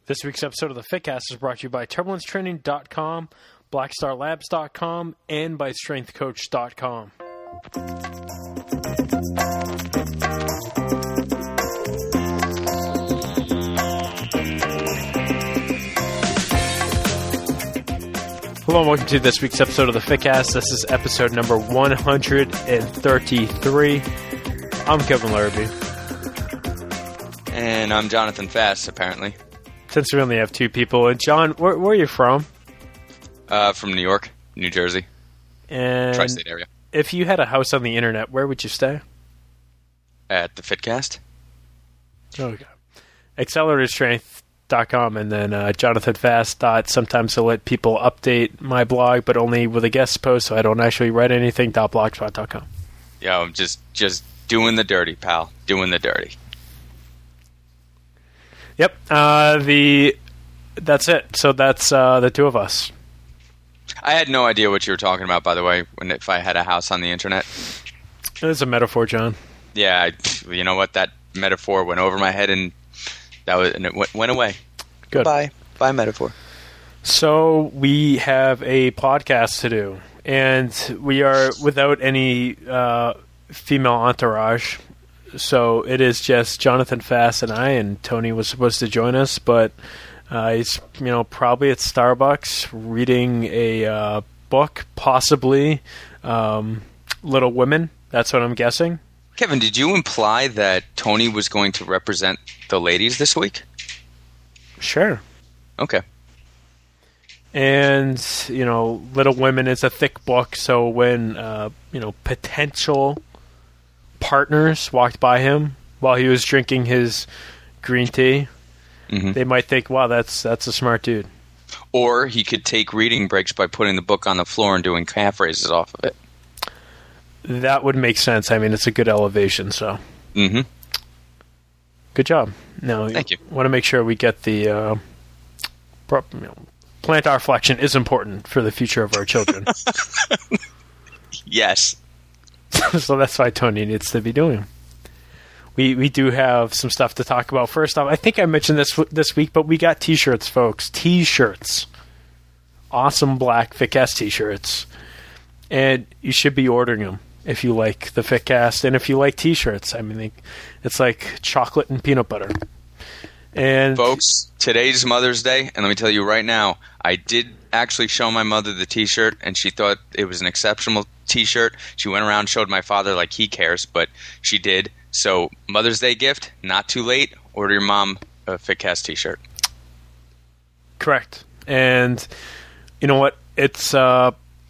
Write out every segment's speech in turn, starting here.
This week's episode of the Fitcast is brought to you by TurbulenceTraining.com, BlackStarLabs.com, and by StrengthCoach.com. Hello and welcome to this week's episode of the Fitcast. This is episode number 133. I'm Kevin Larrabee. And I'm Jonathan Fass, apparently. Since we only have two people. And John, where are you from? From New York, New Jersey. And Tri-state area. If you had a house on the internet, where would you stay? At the Fitcast. Okay. AcceleratorStrength.com and then JonathanFast. Sometimes I'll let people update my blog, but only with a guest post, so I don't actually write anything. .blogspot.com. Yeah, I'm just doing the dirty, pal. Doing the dirty. Yep. That's it. So that's the two of us. I had no idea what you were talking about, by the way, if I had a house on the internet. It's a metaphor, John. Yeah, you know what? That metaphor went over my head, and it went away. Good. Bye metaphor. So we have a podcast to do, and we are without any female entourage. So it is just Jonathan Fass and I, and Tony was supposed to join us, but he's probably at Starbucks reading a book, possibly Little Women. That's what I'm guessing. Kevin, did you imply that Tony was going to represent the ladies this week? Sure. Okay. And, Little Women is a thick book, so when, potential partners walked by him while he was drinking his green tea, they might think, wow, that's a smart dude. Or he could take reading breaks by putting the book on the floor and doing calf raises off of it. That would make sense. I mean, it's a good elevation, so. Good job. Now, thank you. Want to make sure we get the plantar flexion is important for the future of our children. Yes. So that's why Tony needs to be doing. We do have some stuff to talk about. First off, I think I mentioned this week, but we got T-shirts, folks. T-shirts. Awesome black Fitcast T-shirts. And you should be ordering them if you like the Fitcast and if you like T-shirts. I mean, it's like chocolate and peanut butter. And folks, today's Mother's Day, and let me tell you right now, I did actually show my mother the T-shirt, and she thought it was an exceptional T-shirt. She went around and showed my father like he cares, but she did. So, Mother's Day gift, not too late. Order your mom a Fitcast T-shirt. Correct. And you know what? It's I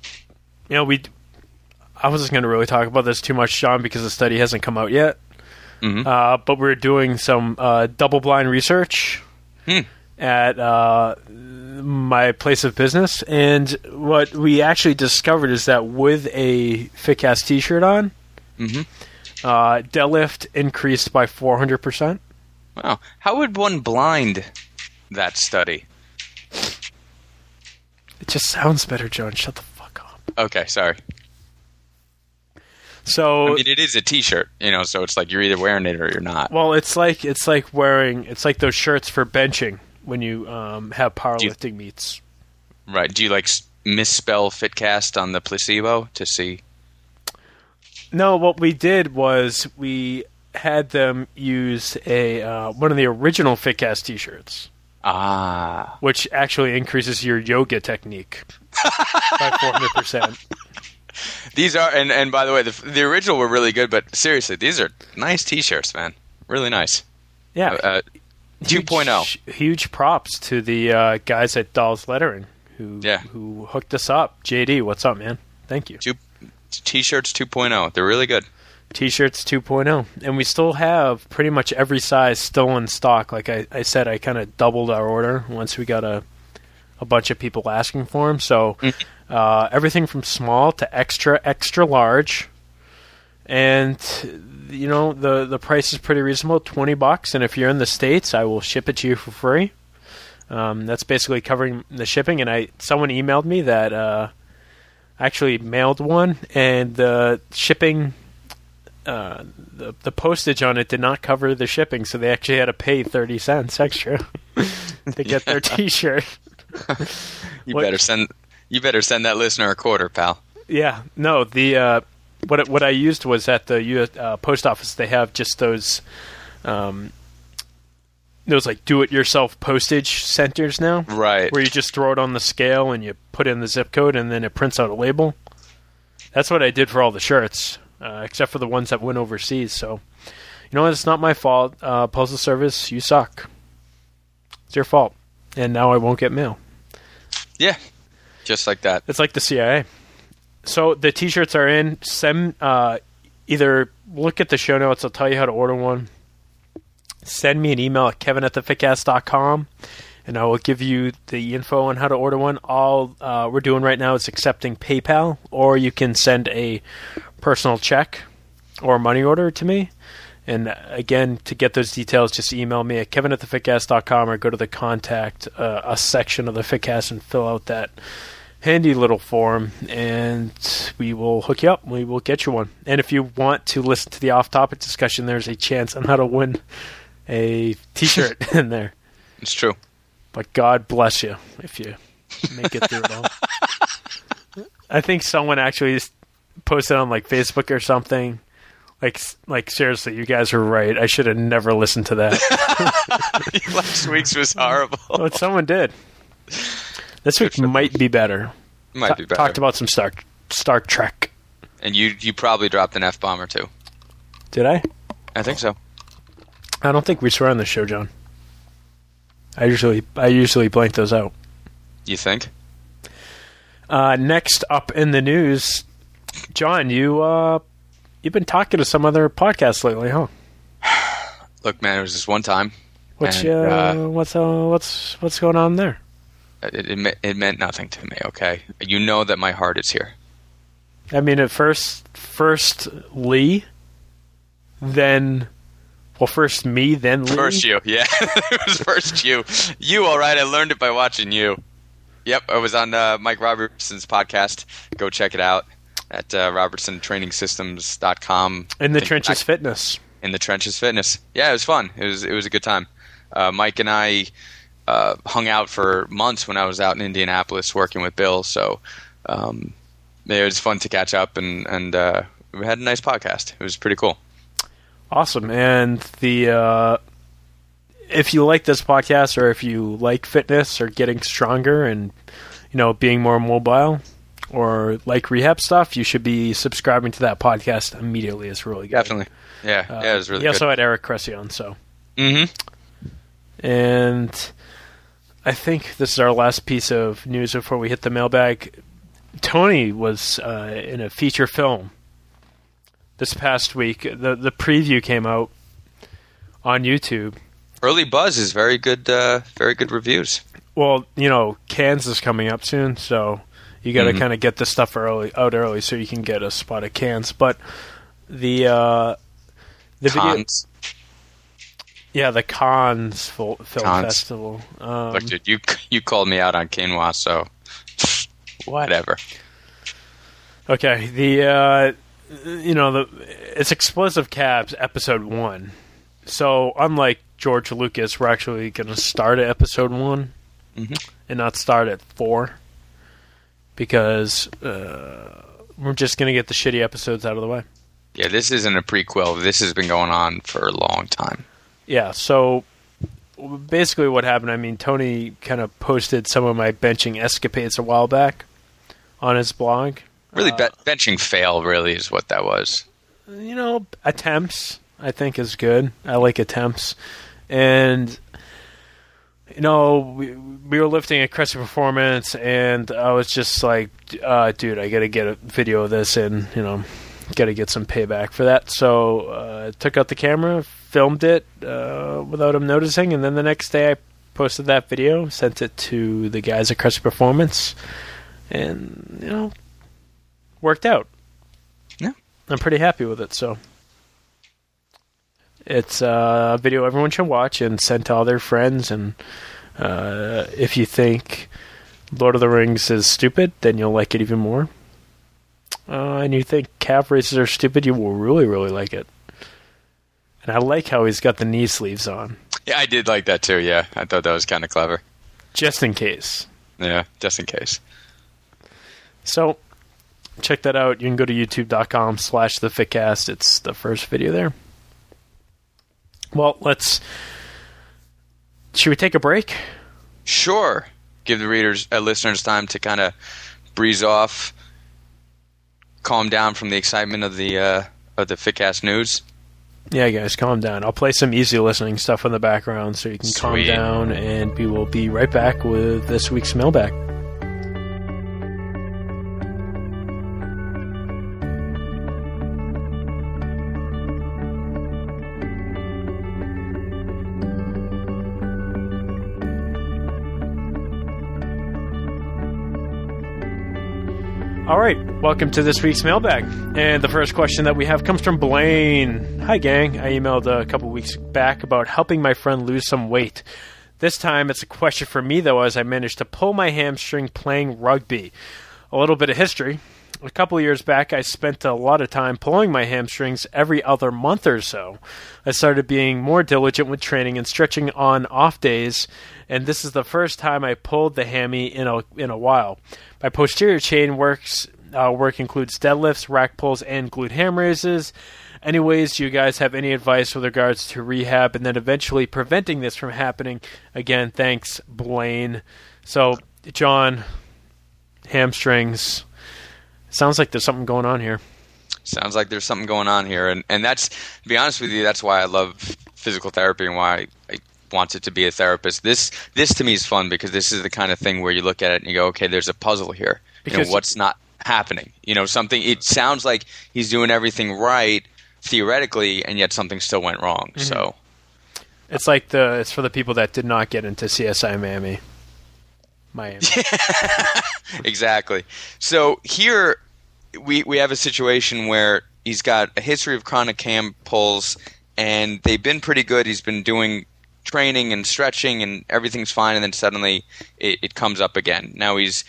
wasn't going to really talk about this too much, John, because the study hasn't come out yet. But we're doing some double-blind research at my place of business, and what we actually discovered is that with a Fitcast T-shirt on, deadlift increased by 400%. Wow. How would one blind that study? It just sounds better, John. Shut the fuck up. Okay, sorry. So I mean, it is a T-shirt, so it's like you're either wearing it or you're not. Well, it's like those shirts for benching when you have powerlifting meets. Right. Do you misspell Fitcast on the placebo to see? No, what we did was we had them use one of the original Fitcast T-shirts. Which actually increases your yoga technique by 400%. These are, and by the way, the original were really good, but seriously, these are nice T-shirts, man. Really nice. Yeah. 2.0. Huge props to the guys at Dolls Lettering who hooked us up. JD, what's up, man? Thank you. T-shirts 2.0. They're really good. T-shirts 2.0. And we still have pretty much every size still in stock. Like I said, I kind of doubled our order once we got a bunch of people asking for them. So everything from small to extra large. And, the price is pretty reasonable, $20. And if you're in the States, I will ship it to you for free. That's basically covering the shipping. And someone emailed me that I actually mailed one, and the shipping the postage on it did not cover the shipping, so they actually had to pay 30 cents extra. to get their T-shirt. You better send that listener a quarter, pal. Yeah, no. The what I used was at the US, post office. They have just those like do-it-yourself postage centers now, right? Where you just throw it on the scale and you put in the zip code, and then it prints out a label. That's what I did for all the shirts, except for the ones that went overseas. So, you know what? It's not my fault. Postal Service, you suck. It's your fault. And now I won't get mail. Yeah, just like that. It's like the CIA. So the T-shirts are in. Send either look at the show notes. I'll tell you how to order one. Send me an email at kevin@thefitcast.com, and I will give you the info on how to order one. All we're doing right now is accepting PayPal, or you can send a personal check or money order to me. And again, to get those details, just email me at kevin@thefitcast.com or go to the contact us section of the Fitcast and fill out that handy little form, and we will hook you up. We will get you one. And if you want to listen to the off-topic discussion, there's a chance on how to win a T-shirt in there. It's true. But God bless you if you make it through it all. I think someone actually posted on like Facebook or something. Like seriously, you guys were right. I should have never listened to that. Last week's was horrible. But someone did. This week might be better. Might be better. Talked about some Star Trek. And you probably dropped an F-bomb or two. Did I? I think so. I don't think we swear on this show, John. I usually blank those out. You think? Next up in the news, John, you've been talking to some other podcasts lately, huh? Look, man, it was just one time. What's going on there? It meant nothing to me. Okay, you know that my heart is here. I mean, at first Lee, then. Well, first me, then Lee? First you, yeah. It was first you. You, all right. I learned it by watching you. Yep, I was on Mike Robertson's podcast. Go check it out at robertsontrainingsystems.com. In the Trenches Fitness. In the Trenches Fitness. Yeah, it was fun. It was a good time. Mike and I hung out for months when I was out in Indianapolis working with Bill, so it was fun to catch up, and we had a nice podcast. It was pretty cool. Awesome. And if you like this podcast, or if you like fitness or getting stronger and being more mobile, or like rehab stuff, you should be subscribing to that podcast immediately. It's really good. Definitely. Yeah, it was really good. He also had Eric Cressy on, so. Mm-hmm. And I think this is our last piece of news before we hit the mailbag. Tony was in a feature film this past week. The preview came out on YouTube. Early buzz is very good reviews. Well, Cannes is coming up soon, so you got to kind of get this stuff out early so you can get a spot at Cannes. But the video, yeah, the Cannes Film Festival. Look, dude, you called me out on quinoa, so whatever. Okay, it's Explosive Cabs episode 1. So unlike George Lucas, we're actually going to start at episode 1 and not start at 4 because we're just going to get the shitty episodes out of the way. Yeah, this isn't a prequel. This has been going on for a long time. Yeah, so basically what happened, Tony kind of posted some of my benching escapades a while back on his blog. Really, benching fail really is what that was. Attempts, I think, is good. I like attempts. And, we were lifting at Cressy Performance, and I was just like, dude, I got to get a video of this and, got to get some payback for that. So took out the camera, filmed it without him noticing, and then the next day I posted that video, sent it to the guys at Cressy Performance, and, worked out. Yeah. I'm pretty happy with it, so. It's a video everyone should watch and send to all their friends, and if you think Lord of the Rings is stupid, then you'll like it even more. And you think calf races are stupid, you will really, really like it. And I like how he's got the knee sleeves on. Yeah, I did like that too. Yeah, I thought that was kind of clever. Just in case. Yeah, just in case. So, check that out. You can go to youtube.com/thefitcast. It's the first video there. Well, should we take a break? Sure. Give the listeners time to kind of breeze off, calm down from the excitement of the Fitcast news. Yeah, guys, calm down. I'll play some easy listening stuff in the background so you can calm down, and we will be right back with this week's mailbag. All right, welcome to this week's mailbag. And the first question that we have comes from Blaine. Hi, gang. I emailed a couple weeks back about helping my friend lose some weight. This time it's a question for me, though, as I managed to pull my hamstring playing rugby. A little bit of history. A couple years back, I spent a lot of time pulling my hamstrings every other month or so. I started being more diligent with training and stretching on off days, and this is the first time I pulled the hammy in a while. My posterior chain work includes deadlifts, rack pulls, and glute ham raises. Anyways, do you guys have any advice with regards to rehab and then eventually preventing this from happening? Again, thanks, Blaine. So, John, hamstrings. Sounds like there's something going on here. Sounds like there's something going on here. And that's, to be honest with you, that's why I love physical therapy and why I wanted to be a therapist. This to me is fun because this is the kind of thing where you look at it and you go, okay, there's a puzzle here. Because what's not happening? It sounds like he's doing everything right theoretically, and yet something still went wrong. Mm-hmm. So it's like it's for the people that did not get into CSI Miami. Exactly. So here we have a situation where he's got a history of chronic ham pulls, and they've been pretty good. He's been doing training and stretching, and everything's fine, and then suddenly it comes up again. Now he's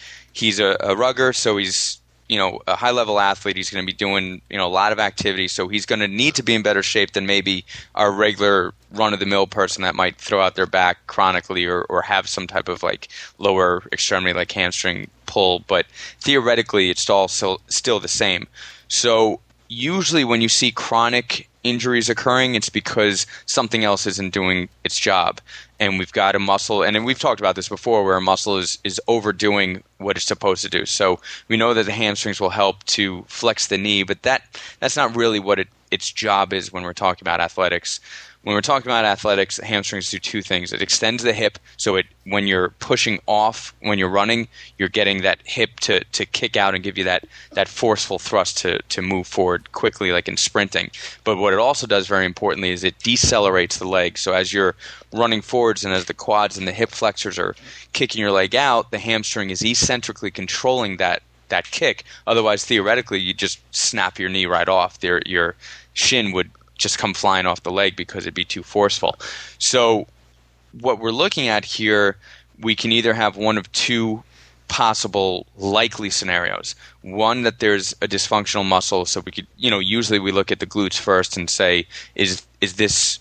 a rugger, so he's a high-level athlete. He's going to be doing a lot of activity, so he's going to need to be in better shape than maybe our regular run-of-the-mill person that might throw out their back chronically or have some type of like lower extremity like hamstring pull. But theoretically, it's all still the same. So usually when you see chronic injuries occurring, it's because something else isn't doing its job. And we've got a muscle, and we've talked about this before, where a muscle is overdoing what it's supposed to do. So we know that the hamstrings will help to flex the knee, but that's not really what its job is when we're talking about athletics. When we're talking about athletics, the hamstrings do two things. It extends the hip, so when you're pushing off when you're running, you're getting that hip to kick out and give you that forceful thrust to move forward quickly, like in sprinting. But what it also does, very importantly, is it decelerates the leg. So as you're running forwards and as the quads and the hip flexors are kicking your leg out, the hamstring is eccentrically controlling that kick. Otherwise, theoretically, you just snap your knee right off. Your shin would just come flying off the leg because it'd be too forceful. So what we're looking at here, we can either have one of two possible likely scenarios. One, that there's a dysfunctional muscle, so we could, usually we look at the glutes first and say, is this,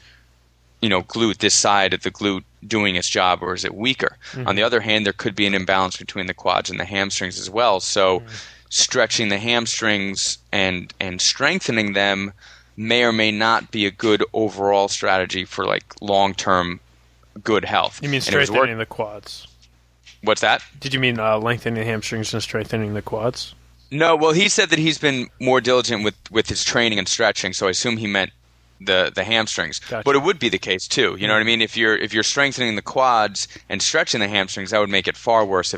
glute, this side of the glute doing its job, or is it weaker? Mm-hmm. On the other hand, there could be an imbalance between the quads and the hamstrings as well. So stretching the hamstrings and strengthening them may or may not be a good overall strategy for like long-term good health. You mean strengthening the quads? What's that? Did you mean lengthening the hamstrings and strengthening the quads? No, well, he said that he's been more diligent with his training and stretching, so I assume he meant the hamstrings. Gotcha. But it would be the case too. You know what I mean? If you're strengthening the quads and stretching the hamstrings, that would make it far worse.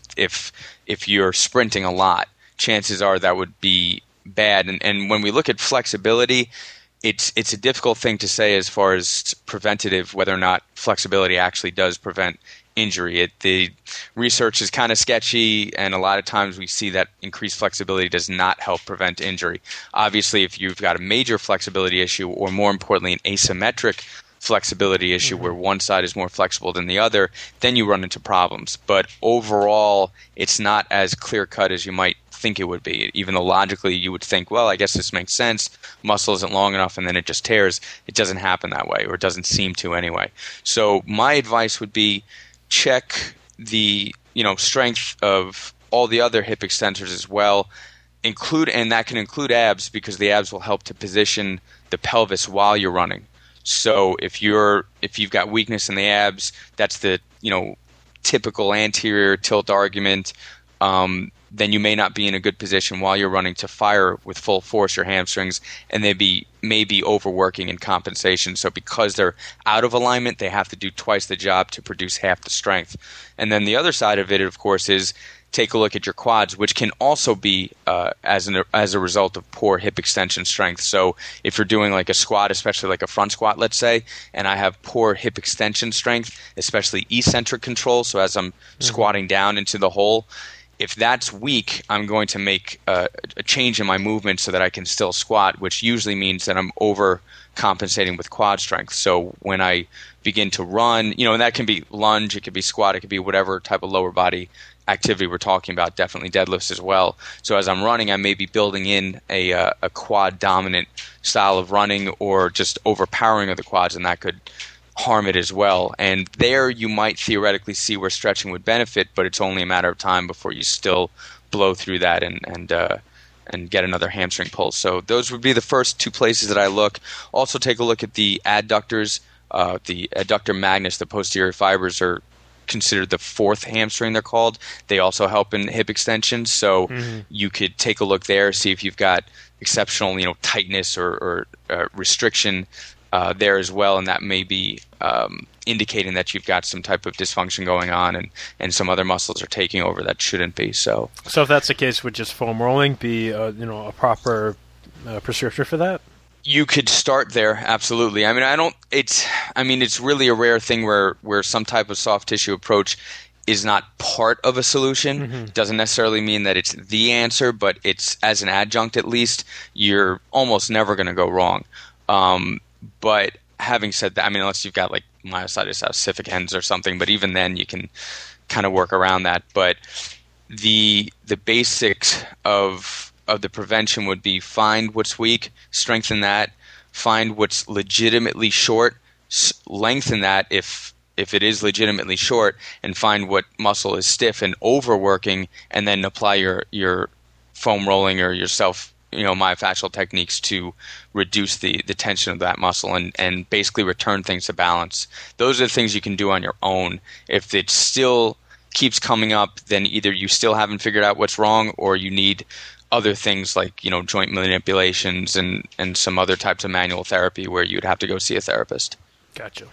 If you're sprinting a lot, chances are that would be bad. And when we look at flexibility, it's a difficult thing to say as far as preventative, whether or not flexibility actually does prevent injury. The research is kind of sketchy, and a lot of times we see that increased flexibility does not help prevent injury. Obviously, if you've got a major flexibility issue, or more importantly, an asymmetric flexibility issue where one side is more flexible than the other, then you run into problems. But overall, it's not as clear-cut as you might think it would be. Even though logically you would think, well, I guess this makes sense. Muscle isn't long enough and then it just tears. It doesn't happen that way, or it doesn't seem to anyway. So my advice would be check the strength of all the other hip extensors as well. And that can include abs, because the abs will help to position the pelvis while you're running. So if you've got weakness in the abs, that's the typical anterior tilt argument. Then you may not be in a good position while you're running to fire with full force your hamstrings, and they may be overworking in compensation. So because they're out of alignment, they have to do twice the job to produce half the strength. And then the other side of it, of course, is take a look at your quads, which can also be as a result of poor hip extension strength. So if you're doing like a squat, especially like a front squat, let's say, and I have poor hip extension strength, especially eccentric control, so as I'm squatting down into the hole, if that's weak, I'm going to make a change in my movement so that I can still squat, which usually means that I'm overcompensating with quad strength. So when I begin to run, and that can be lunge, it could be squat, it could be whatever type of lower body activity we're talking about, definitely deadlifts as well. So as I'm running, I may be building in a quad dominant style of running, or just overpowering of the quads, and that could harm it as well. And there you might theoretically see where stretching would benefit, but it's only a matter of time before you still blow through that and get another hamstring pull. So those would be the first two places that I look. Also take a look at the adductors. The adductor magnus, the posterior fibers, are considered the fourth hamstring, they're called. They also help in hip extension. So you could take a look there, see if you've got exceptional tightness or restriction there as well, and that may be indicating that you've got some type of dysfunction going on, and some other muscles are taking over that shouldn't be. So if that's the case, would just foam rolling be a proper prescription for that? You could start there, absolutely. I mean, it's really a rare thing where some type of soft tissue approach is not part of a solution. Doesn't necessarily mean that it's the answer, but it's, as an adjunct at least, you're almost never going to go wrong. But having said that, I mean, unless you've got like myositis ossificans or something, but even then you can kind of work around that. But the basics of the prevention would be find what's weak, strengthen that, find what's legitimately short, lengthen that if it is legitimately short, and find what muscle is stiff and overworking, and then apply your foam rolling or your myofascial techniques to reduce the tension of that muscle and basically return things to balance. Those are the things you can do on your own. If it still keeps coming up, then either you still haven't figured out what's wrong, or you need other things like joint manipulations and some other types of manual therapy where you'd have to go see a therapist. Gotcha.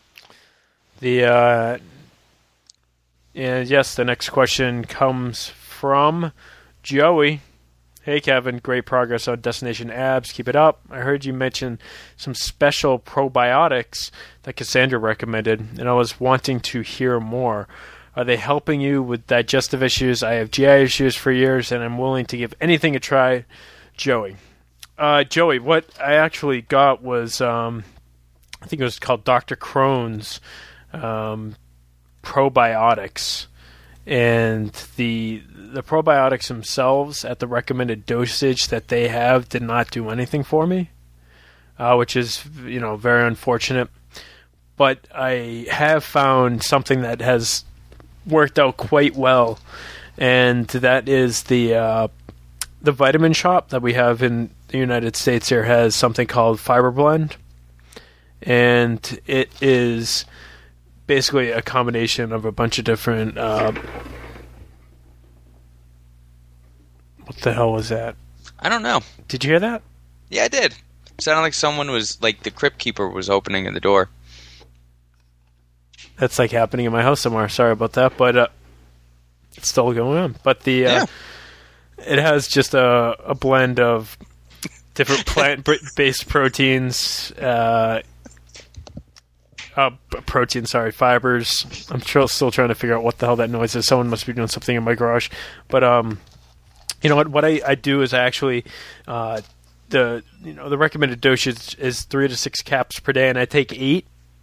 And yes, the next question comes from Joey. Hey, Kevin, great progress on Destination Abs. Keep it up. I heard you mention some special probiotics that Cassandra recommended, and I was wanting to hear more. Are they helping you with digestive issues? I have GI issues for years, and I'm willing to give anything a try. Joey. Joey, what I actually got was, I think it was called Dr. Crohn's probiotics. And the probiotics themselves at the recommended dosage that they have did not do anything for me, which is very unfortunate. But I have found something that has worked out quite well, and that is the vitamin shop that we have in the United States here has something called Fiber Blend, and it is basically a combination of a bunch of different what the hell was that? I don't know. Did you hear that? Yeah, I did. It sounded like someone was, like, the crypt keeper was opening the door. That's like happening in my house somewhere. Sorry about that, but it's still going on. But it has just a blend of different plant-based proteins, fibers. I'm still trying to figure out what the hell that noise is. Someone must be doing something in my garage. But you know what I do is I actually the recommended dosage is 3 to 6 caps per day, and I take 8.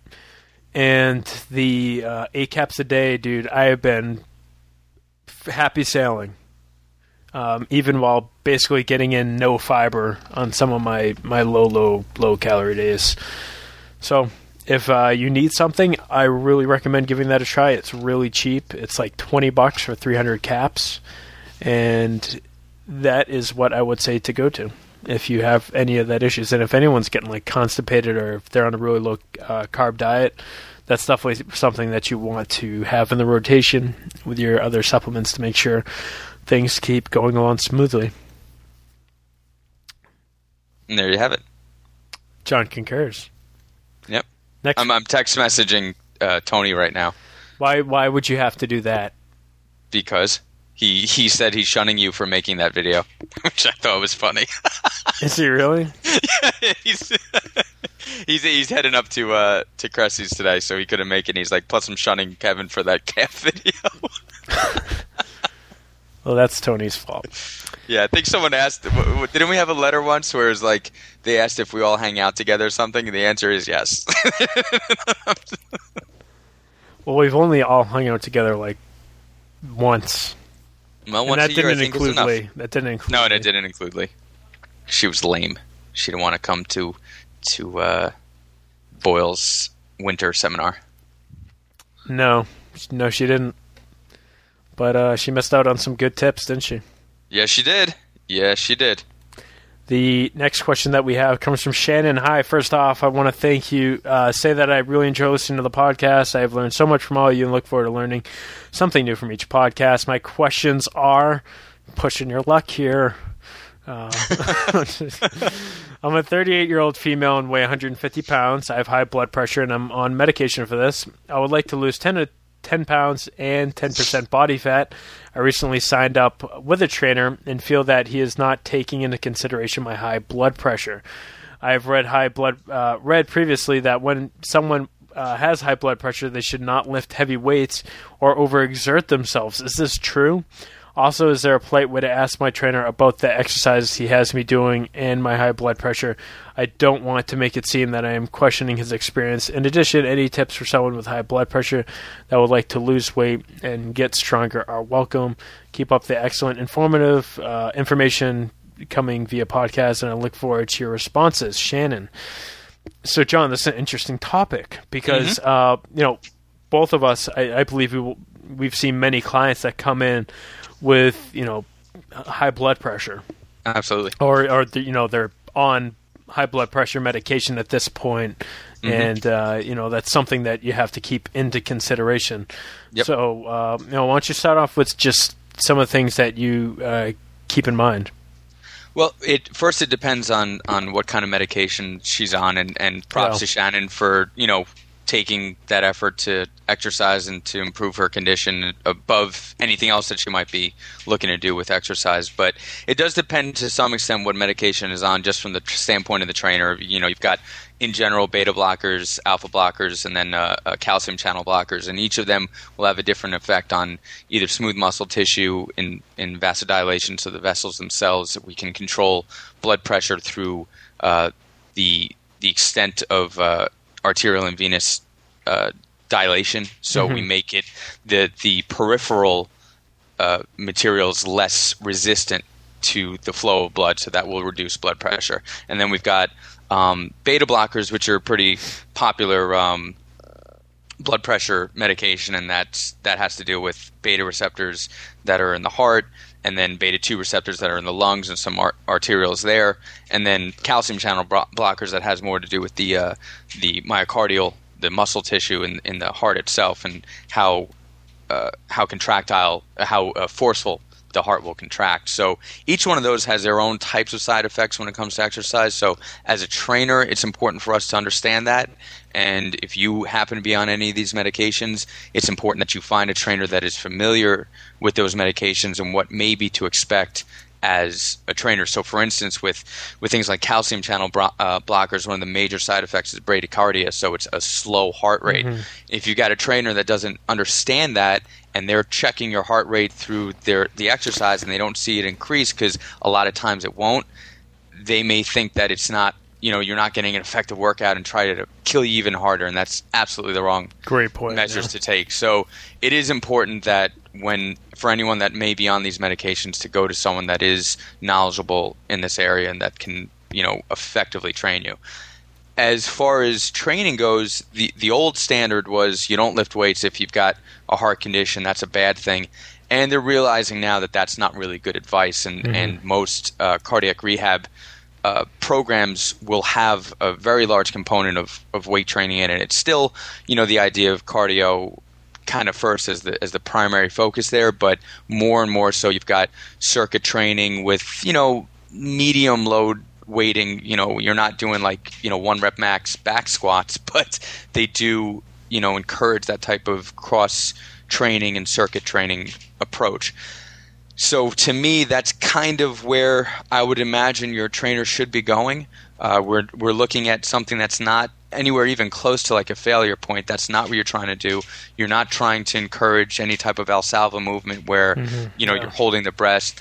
and the 8 caps a day, dude, I have been happy sailing. Even while basically getting in no fiber on some of my low calorie days. So if you need something, I really recommend giving that a try. It's really cheap. It's like $20 for 300 caps. And that is what I would say to go to if you have any of that issues. And if anyone's getting like constipated or if they're on a really low carb diet, that's definitely something that you want to have in the rotation with your other supplements to make sure things keep going along smoothly. And there you have it. John concurs. Yep. Next, I'm text messaging Tony right now. Why would you have to do that? Because he said he's shunning you for making that video, which I thought was funny. Is he really? Yeah, he's heading up to Cressy's today, so he couldn't make it. And he's like, plus I'm shunning Kevin for that calf video. Well, that's Tony's fault. Yeah, I think someone asked, didn't we have a letter once where it was like, they asked if we all hang out together or something, and the answer is yes. Well, we've only all hung out together like once. Well, once a year, I think is enough. That didn't include No, and Lee. it didn't include Lee. She was lame. She didn't want to come to Boyle's winter seminar. No, she didn't. But she missed out on some good tips, didn't she? Yes, she did. Yes, she did. The next question that we have comes from Shannon. Hi, first off, I want to thank you. Say that I really enjoy listening to the podcast. I have learned so much from all of you and look forward to learning something new from each podcast. My questions are, pushing your luck here. I'm a 38-year-old female and weigh 150 pounds. I have high blood pressure and I'm on medication for this. I would like to lose 10 pounds and 10% body fat. I recently signed up with a trainer and feel that he is not taking into consideration my high blood pressure. I have read previously that when someone has high blood pressure, they should not lift heavy weights or overexert themselves. Is this true? Also, is there a polite way to ask my trainer about the exercises he has me doing and my high blood pressure? I don't want to make it seem that I am questioning his experience. In addition, any tips for someone with high blood pressure that would like to lose weight and get stronger are welcome. Keep up the excellent, informative information coming via podcast, and I look forward to your responses. Shannon. So, John, this is an interesting topic because, both of us, I believe we've seen many clients that come in with, high blood pressure. Absolutely. Or they're on high blood pressure medication at this point, and that's something that you have to keep into consideration. Yep. So, why don't you start off with just some of the things that you keep in mind? Well, it depends on what kind of medication she's on, and props to Shannon for taking that effort to exercise and to improve her condition above anything else that she might be looking to do with exercise. But it does depend to some extent what medication is on, just from the standpoint of the trainer. You've got, in general, beta blockers, alpha blockers, and then calcium channel blockers, and each of them will have a different effect on either smooth muscle tissue in vasodilation, so the vessels themselves. We can control blood pressure through the extent of arterial and venous dilation, so we make it the peripheral materials less resistant to the flow of blood, so that will reduce blood pressure. And then we've got beta blockers, which are pretty popular blood pressure medication, and that has to do with beta receptors that are in the heart, and then beta 2 receptors that are in the lungs and some arterioles there, and then calcium channel blockers that has more to do with the myocardial, the muscle tissue in the heart itself, and how forceful the heart will contract. So each one of those has their own types of side effects when it comes to exercise. So as a trainer, it's important for us to understand that. And if you happen to be on any of these medications, it's important that you find a trainer that is familiar with those medications and what may be to expect as a trainer. So for instance, with things like calcium channel blockers, one of the major side effects is bradycardia, so it's a slow heart rate. If you got a trainer that doesn't understand that, and they're checking your heart rate through the exercise and they don't see it increase, because a lot of times it won't, they may think that it's not you're not getting an effective workout and try to kill you even harder, and that's absolutely the wrong Great point, measures to take. So it is important that for anyone that may be on these medications, to go to someone that is knowledgeable in this area and that can, effectively train you. As far as training goes, the old standard was you don't lift weights if you've got a heart condition. That's a bad thing. And they're realizing now that that's not really good advice, and most cardiac rehab programs will have a very large component of weight training in it. It's still, the idea of cardio kind of first as the primary focus there, but more and more so you've got circuit training with, medium load weighting. You're not doing 1 rep max back squats, but they do, encourage that type of cross training and circuit training approach. So to me, that's kind of where I would imagine your trainer should be going. We're looking at something that's not anywhere even close to a failure point. That's not what you're trying to do. You're not trying to encourage any type of Valsalva movement where you're holding the breath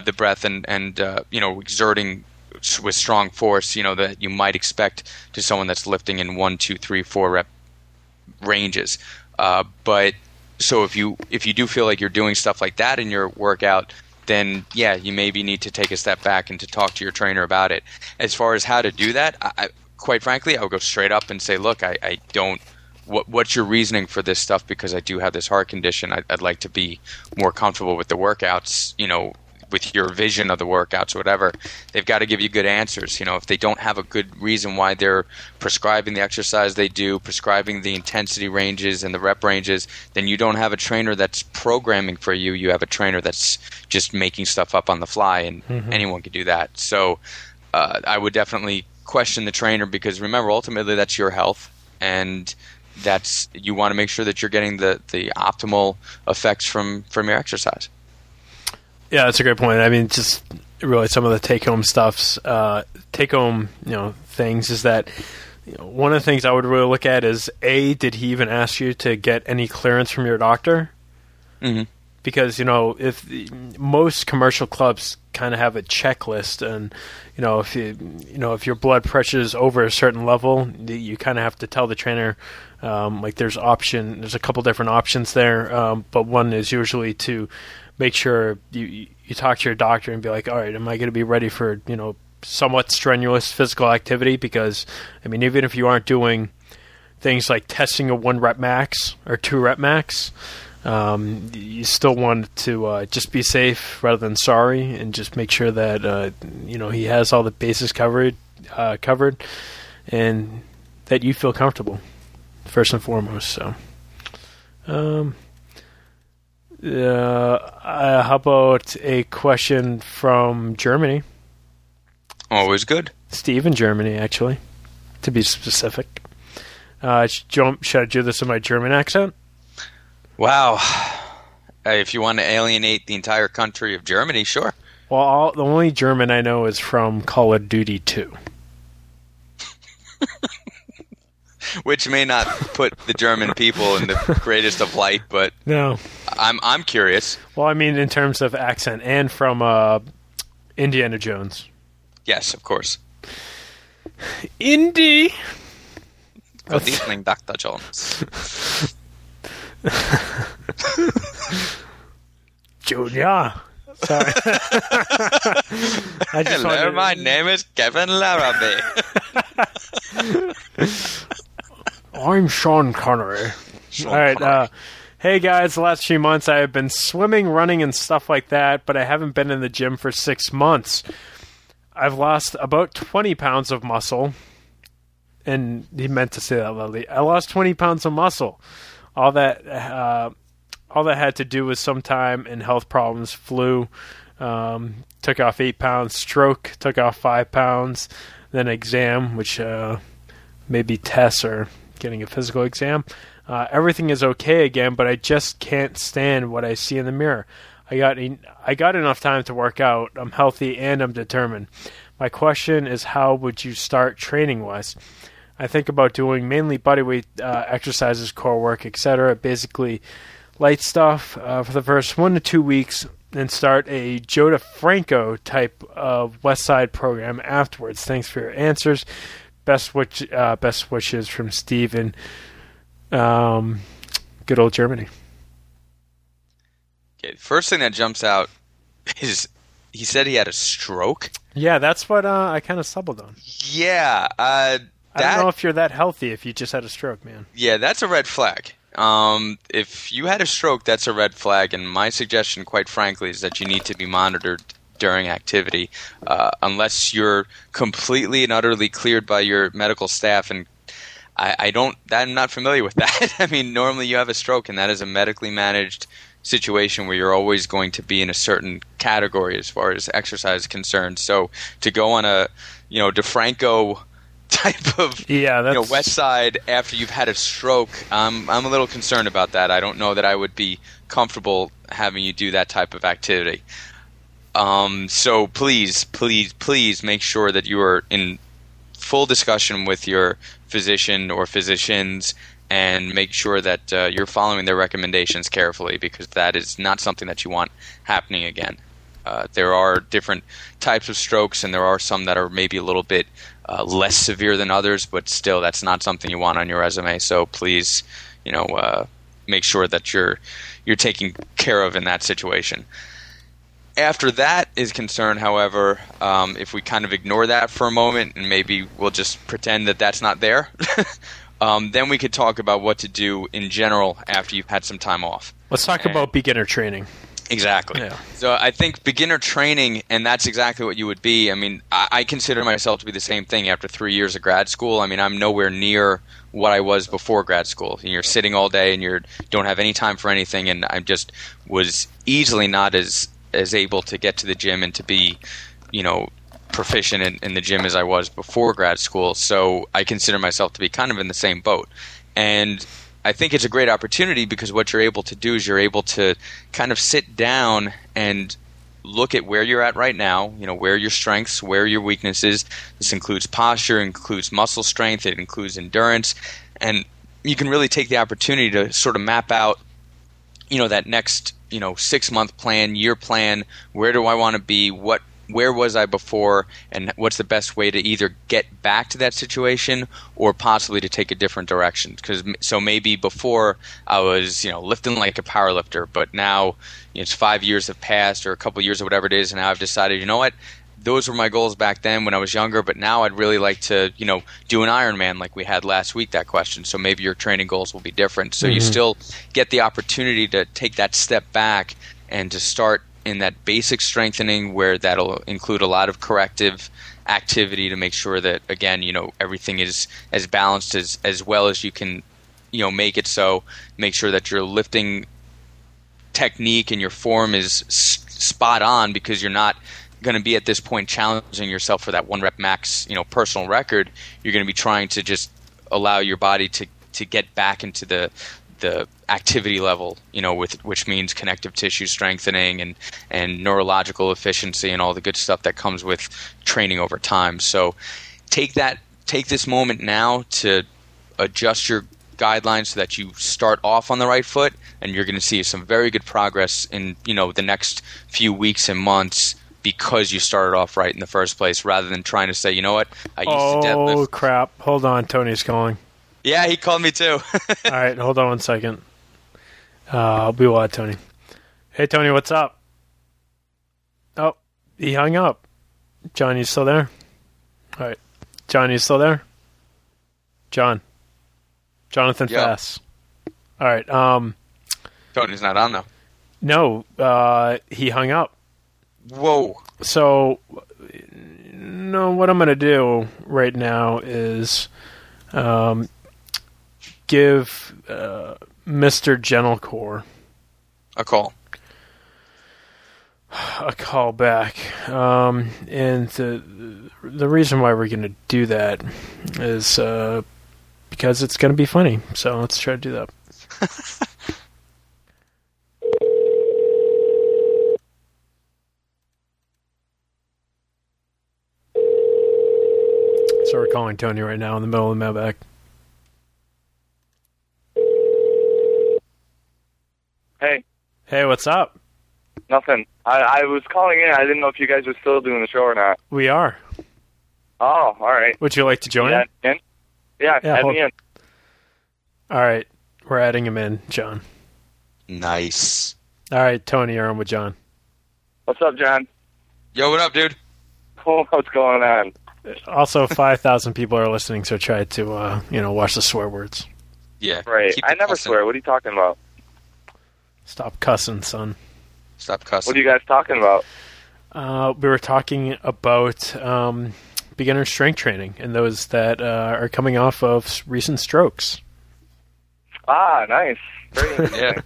and exerting with strong force, that you might expect to someone that's lifting in 1, 2, 3, 4 rep ranges. But so if you do feel like you're doing stuff like that in your workout, then yeah, you maybe need to take a step back and to talk to your trainer about it. As far as how to do that, quite frankly, I would go straight up and say, look, I don't. What's your reasoning for this stuff? Because I do have this heart condition. I'd like to be more comfortable with the workouts. With your vision of the workouts or whatever, they've got to give you good answers. If they don't have a good reason why they're prescribing the exercise they do, prescribing the intensity ranges and the rep ranges, then you don't have a trainer that's programming for you. You have a trainer that's just making stuff up on the fly, and anyone can do that. So I would definitely question the trainer, because remember, ultimately that's your health, and you want to make sure that you're getting the optimal effects from your exercise. Yeah, that's a great point. I mean, just really some of the take-home things is that one of the things I would really look at is, did he even ask you to get any clearance from your doctor? Mm-hmm. Because, if most commercial clubs kind of have a checklist, and, if your blood pressure is over a certain level, you kind of have to tell the trainer, there's a couple different options there, but one is usually to make sure you talk to your doctor and be like, all right, am I going to be ready for, somewhat strenuous physical activity? Because, I mean, even if you aren't doing things like testing a 1 rep max or 2 rep max, you still want to just be safe rather than sorry, and just make sure that, he has all the bases covered, and that you feel comfortable, first and foremost. So, how about a question from Germany? Always good. Steve in Germany, actually, to be specific. Should I do this in my German accent? Wow. If you want to alienate the entire country of Germany, sure. Well, the only German I know is from Call of Duty 2. Which may not put the German people in the greatest of light, but no, I'm curious. Well, I mean, in terms of accent, and from Indiana Jones. Yes, of course. Indy. Good evening, Dr. Jones. Junior. Sorry. Hello, my name is Kevin Larrabee. I'm Sean Connery. All right. Hey, guys. The last few months I have been swimming, running, and stuff like that, but I haven't been in the gym for 6 months. I've lost about 20 pounds of muscle. And he meant to say that loudly. I lost 20 pounds of muscle. All that had to do with some time and health problems. Flu, took off 8 pounds. Stroke, took off 5 pounds. Then exam, which maybe tests or getting a physical exam. Everything is okay again, but I just can't stand what I see in the mirror. I got enough time to work out. I'm healthy and I'm determined. My question is, how would you start training-wise? I think about doing mainly bodyweight exercises, core work, etc. Basically light stuff for the first 1 to 2 weeks, and start a Joe DeFranco type of West Side program afterwards. Thanks for your answers. Best wishes from Steve in good old Germany. Okay, first thing that jumps out is he said he had a stroke. Yeah, that's what I kind of stumbled on. Yeah. I don't know if you're that healthy if you just had a stroke, man. Yeah, that's a red flag. If you had a stroke, that's a red flag, and my suggestion, quite frankly, is that you need to be monitored during activity, unless you're completely and utterly cleared by your medical staff. And I'm not familiar with that. I mean, normally you have a stroke, and that is a medically managed situation where you're always going to be in a certain category as far as exercise is concerned. So to go on a DeFranco type of West Side after you've had a stroke, I'm a little concerned about that. I don't know that I would be comfortable having you do that type of activity. So please make sure that you are in full discussion with your physician or physicians, and make sure that you're following their recommendations carefully, because that is not something that you want happening again. There are different types of strokes, and there are some that are maybe a little bit less severe than others, but still, that's not something you want on your resume. So please, make sure that you're taken care of in that situation. After that is concerned, however, if we kind of ignore that for a moment and maybe we'll just pretend that that's not there, then we could talk about what to do in general after you've had some time off. Let's talk about beginner training. Exactly. Yeah. So I think beginner training, and that's exactly what you would be. I mean, I consider myself to be the same thing after 3 years of grad school. I mean, I'm nowhere near what I was before grad school. You're sitting all day and you don't have any time for anything, and I just was easily not as able to get to the gym and to be, proficient in the gym as I was before grad school. So I consider myself to be kind of in the same boat. And I think it's a great opportunity because what you're able to do is you're able to kind of sit down and look at where you're at right now, where are your strengths, where are your weaknesses. This includes posture, includes muscle strength, it includes endurance. And you can really take the opportunity to sort of map out, that next, 6-month plan, year plan. Where do I want to be? Where was I before, and what's the best way to either get back to that situation or possibly to take a different direction? So maybe before I was, lifting like a power lifter, but now it's 5 years have passed or a couple of years or whatever it is, and now I've decided, you know what? Those were my goals back then when I was younger, but now I'd really like to, do an Ironman like we had last week, that question. So maybe your training goals will be different. So you still get the opportunity to take that step back and to start in that basic strengthening where that'll include a lot of corrective activity to make sure that, again, everything is as balanced as well as you can, make it. So make sure that your lifting technique and your form is spot on, because you're not going to be at this point challenging yourself for that 1 rep max, personal record. You're going to be trying to just allow your body to get back into the activity level, which means connective tissue strengthening and neurological efficiency and all the good stuff that comes with training over time. So take this moment now to adjust your guidelines so that you start off on the right foot, and you're going to see some very good progress in, the next few weeks and months, because you started off right in the first place, rather than trying to say, you know what, I used to deadlift. Oh, crap. Hold on. Tony's calling. Yeah, he called me too. All right, hold on 1 second. I'll be wild, Tony. Hey, Tony, what's up? Oh, he hung up. John, you still there? All right. John, you still there? John. Jonathan Fass. All right. Tony's not on, though. No, he hung up. Whoa. So, no, what I'm going to do right now is give Mr. Gentlecore a call back. And the reason why we're going to do that is because it's going to be funny. So let's try to do that. So we're calling Tony right now in the middle of the mailbag. Hey. Hey, what's up? Nothing. I was calling in. I didn't know if you guys were still doing the show or not. We are. Oh, all right. Would you like to join? In? Yeah, add me in. All right. We're adding him in, John. Nice. All right, Tony, you're on with John. What's up, John? Yo, what up, dude? Cool. What's going on? Also, 5,000 people are listening, so try to, watch the swear words. Yeah. Right. I never swear. What are you talking about? Stop cussing, son. Stop cussing. What are you guys talking about? We were talking about beginner strength training and those that are coming off of recent strokes. Ah, nice. Very interesting.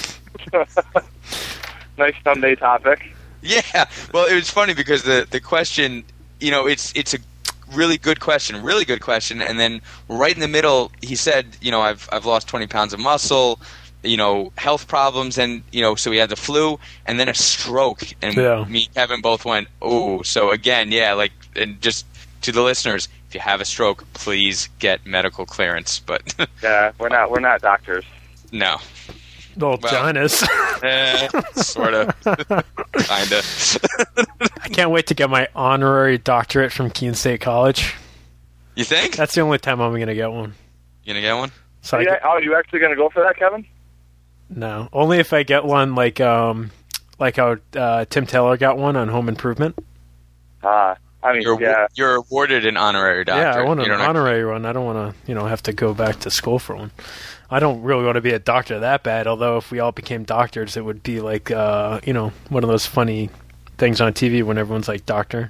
Nice Sunday topic. Yeah. Well, it was funny because the question, it's a really good question, and then right in the middle, he said, I've lost 20 pounds of muscle, health problems, and so we had the flu and then a stroke, and me and Kevin both went, oh. So again, and just to the listeners, if you have a stroke, please get medical clearance. But yeah, we're not doctors. No. Well, John is. Sort of. Kind of. I can't wait to get my honorary doctorate from Keene State College. You think? That's the only time I'm going to get one. You going to get one? So are you actually going to go for that, Kevin? No. Only if I get one like how Tim Taylor got one on Home Improvement. You're awarded an honorary doctor. Yeah, I want an honorary one. I don't want to, have to go back to school for one. I don't really want to be a doctor that bad, although if we all became doctors, it would be like, one of those funny things on TV when everyone's like, doctor.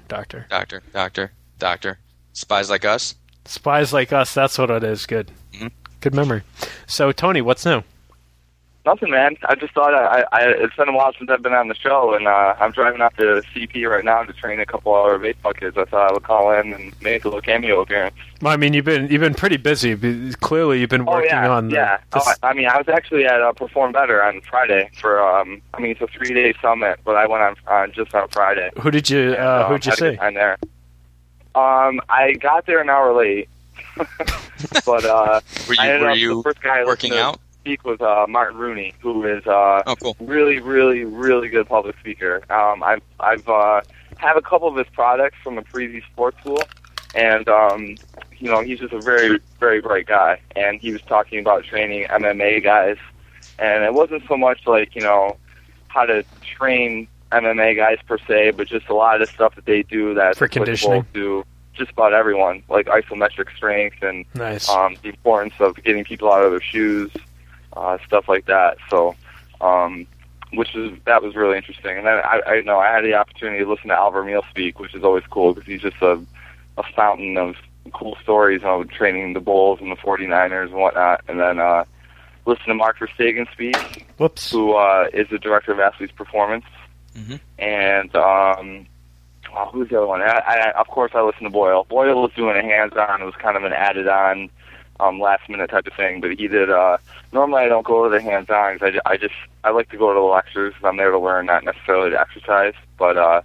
Spies like us? Spies like us, that's what it is. Good. Mm-hmm. Good memory. So, Tony, what's new? Nothing, man. I just thought it's been a while since I've been on the show, and I'm driving out to CP right now to train a couple of our baseball kids. I thought I would call in and make a little cameo appearance. Well, I mean, you've been pretty busy. Clearly, you've been working on. Yeah. I was actually at Perform Better on Friday for. It's a 3-day summit, but I went on just on Friday. Who did you see? I'm there. I got there an hour late, but were you the first guy working out? Speak with Martin Rooney, who is cool. really, really, really good public speaker. I've have a couple of his products from the Parisi Sports School, and he's just a very, very bright guy. And he was talking about training MMA guys, and it wasn't so much like how to train MMA guys per se, but just a lot of the stuff that they do that's for conditioning to just about everyone, like isometric strength and nice. The importance of getting people out of their shoes. Stuff like that. So, that was really interesting. And then I had the opportunity to listen to Al Vermeil speak, which is always cool because he's just a fountain of cool stories on training the Bulls and the 49ers and whatnot. And then listen to Mark Verstegen speak, who is the director of Athletes Performance. Mm-hmm. And who's the other one? Of course, I listened to Boyle. Boyle was doing a hands-on. It was kind of an added-on last-minute type of thing, but he did. Normally, I don't go to the hands-on because I like to go to the lectures. I'm there to learn, not necessarily to exercise. But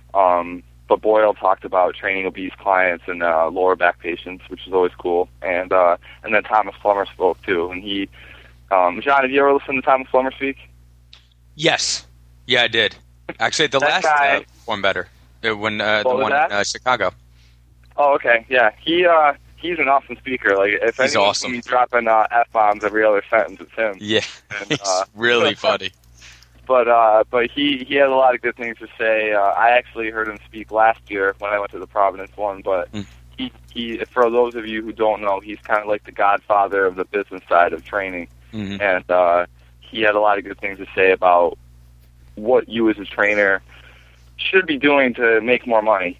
Boyle talked about training obese clients and lower back patients, which is always cool. And then Thomas Plummer spoke too. And he, John, have you ever listened to Thomas Plummer speak? Yes. Yeah, I did. Actually, the last guy, one better. When the one in Chicago. Oh, okay. Yeah, he's an awesome speaker. Like, if he's awesome. He's dropping F-bombs every other sentence, it's him. Yeah, and, he's really funny. But he had a lot of good things to say. I actually heard him speak last year when I went to the Providence one. But he for those of you who don't know, he's kind of like the godfather of the business side of training. Mm-hmm. And he had a lot of good things to say about what you as a trainer should be doing to make more money.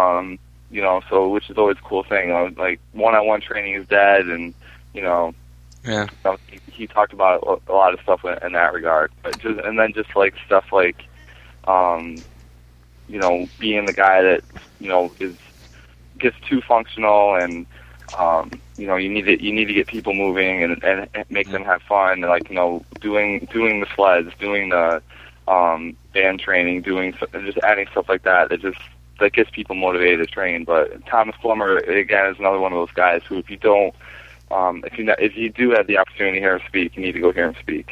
So which is always a cool thing. Like one-on-one training is dead, and yeah. He talked about a lot of stuff in that regard. But then like stuff like, being the guy that gets too functional, and you need to get people moving and make them have fun, and doing the sleds, doing the band training, just adding stuff like that that gets people motivated to train. But Thomas Plummer, again, is another one of those guys who, if you do have the opportunity to hear him speak, you need to go hear him speak.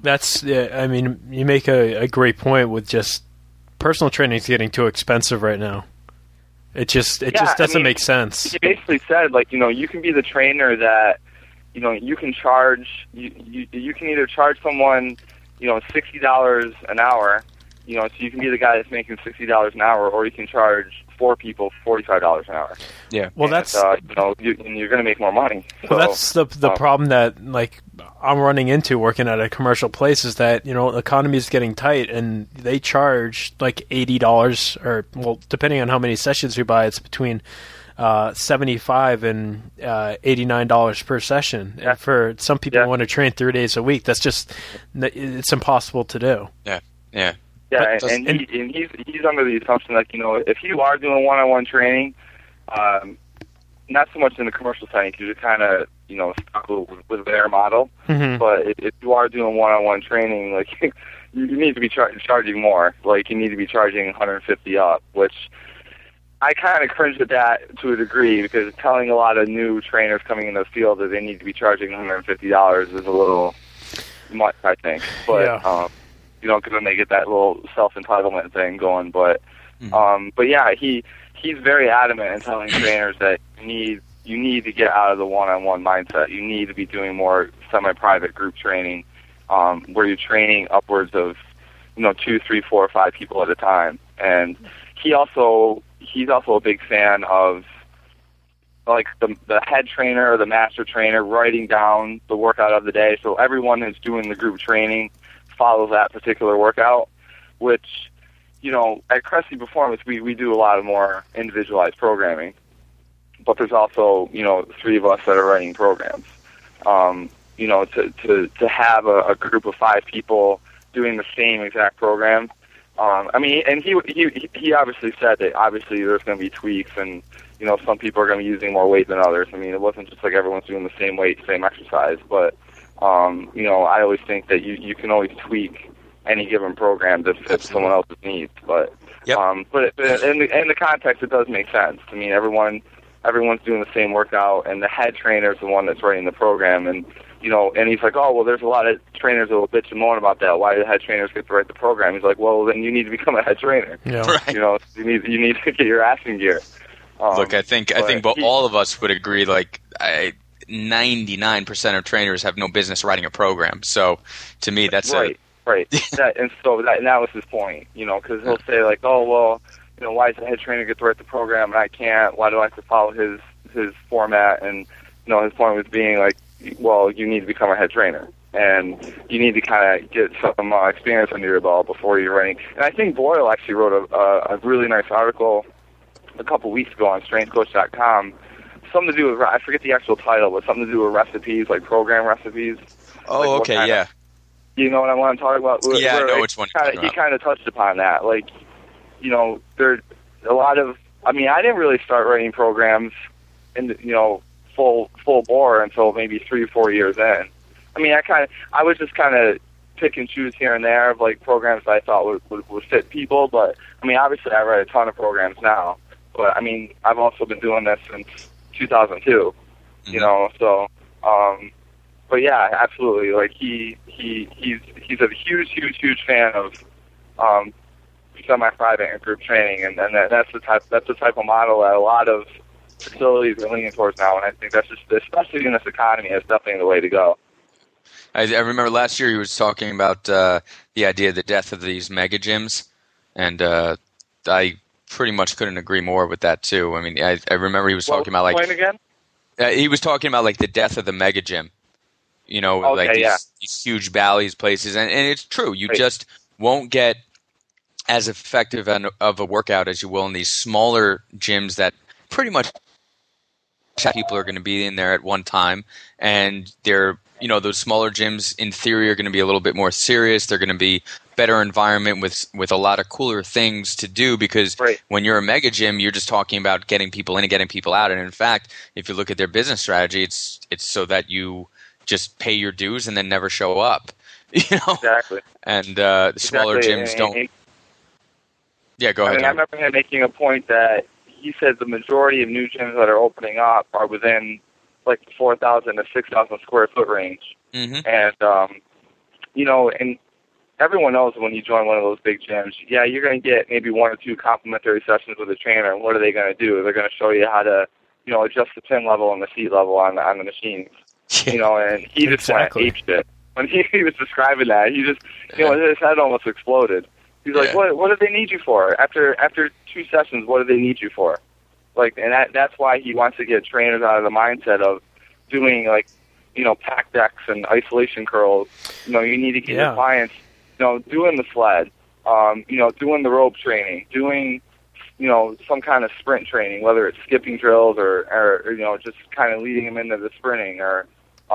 I mean, you make a great point with just personal training is getting too expensive right now. It just doesn't make sense. He basically said, like, you can be the trainer that, you can charge, you can either charge someone, $60 an hour, so you can be the guy that's making $60 an hour, or you can charge 4 people $45 an hour. Yeah. Well, and that's you're going to make more money. Well, that's the problem that I'm running into working at a commercial place is that the economy is getting tight and they charge like $80 or depending on how many sessions you buy, it's between $75 and $89 per session. Yeah. And for some people who want to train 3 days a week, that's just it's impossible to do. Yeah. Yeah. Yeah, and he's under the assumption that, if you are doing one-on-one training, not so much in the commercial setting because you're kind of, stuck with their model, but if you are doing one-on-one training, you need to be charging more. You need to be charging $150 up, which I kind of cringe at that to a degree because telling a lot of new trainers coming in the field that they need to be charging $150 is a little much, I think. But, because then they get that little self-entitlement thing going. But yeah, he's very adamant in telling trainers that you need to get out of the one-on-one mindset. You need to be doing more semi-private group training, where you're training upwards of 2, 3, 4, 5 people at a time. And he's also a big fan of the head trainer or the master trainer writing down the workout of the day, so everyone who's doing the group training follows that particular workout, which, at Cressy Performance, we do a lot of more individualized programming, but there's also, 3 of us that are writing programs. To have a group of 5 people doing the same exact program, and he obviously said that obviously there's going to be tweaks and, some people are going to be using more weight than others. I mean, it wasn't just like everyone's doing the same weight, same exercise, but I always think that you can always tweak any given program to fit someone else's needs. But but in the context, it does make sense. I mean, everyone's doing the same workout, and the head trainer is the one that's writing the program. And and he's like, oh well, there's a lot of trainers that will bitch and moan about that. Why do the head trainers get to write the program? He's like, well, then you need to become a head trainer. Yeah. Right. You need to get your ass in gear. Look, I think all of us would agree. 99% of trainers have no business writing a program. So, to me, that's right. And that was his point. Because he'll say oh well, why does the head trainer get to write the program and I can't? Why do I have to follow his format? And his point was being well, you need to become a head trainer, and you need to kind of get some experience under your belt before you're writing. And I think Boyle actually wrote a really nice article a couple weeks ago on StrengthCoach.com. Something to do with, I forget the actual title, but something to do with recipes, program recipes. Oh, okay, yeah. You know what I want to talk about? Yeah, I know which one you're talking about. He kind of touched upon that. There's a lot of, I didn't really start writing programs in, full bore until maybe 3 or 4 years in. I was just kind of pick and choose here and there of, programs that I thought would fit people, but, obviously I write a ton of programs now, but, I've also been doing this since 2002, so, but yeah, absolutely. He's a huge fan of semi-private and group training, and that's the type of model that a lot of facilities are leaning towards now. And I think that's just, especially in this economy, that's definitely the way to go. I remember last year he was talking about the idea of the death of these mega gyms, and I pretty much couldn't agree more with that too. I remember he was talking about point again? He was talking about the death of the mega gym. These huge Bally's places, and it's true. You just won't get as effective of a workout as you will in these smaller gyms that pretty much people are going to be in there at one time, and they're those smaller gyms in theory are going to be a little bit more serious. They're going to be better environment with a lot of cooler things to do, because when you're a mega gym, you're just talking about getting people in and getting people out. And in fact, if you look at their business strategy, it's so that you just pay your dues and then never show up. Exactly. And the smaller gyms don't. Yeah, go ahead. I remember him making a point that he said the majority of new gyms that are opening up are within 4,000 to 6,000 square foot range. Mm-hmm. And and everyone knows when you join one of those big gyms, yeah, you're going to get maybe 1 or 2 complimentary sessions with a trainer. And what are they going to do? They're going to show you how to, adjust the pin level and the seat level on the machines. And he just went apeshit. When he was describing that, he just, his head almost exploded. He's like, what do they need you for? After 2 sessions, what do they need you for? And that's why he wants to get trainers out of the mindset of doing, pack decks and isolation curls. You need to get your clients, doing the sled, doing the rope training, doing, some kind of sprint training, whether it's skipping drills or just kind of leading them into the sprinting or,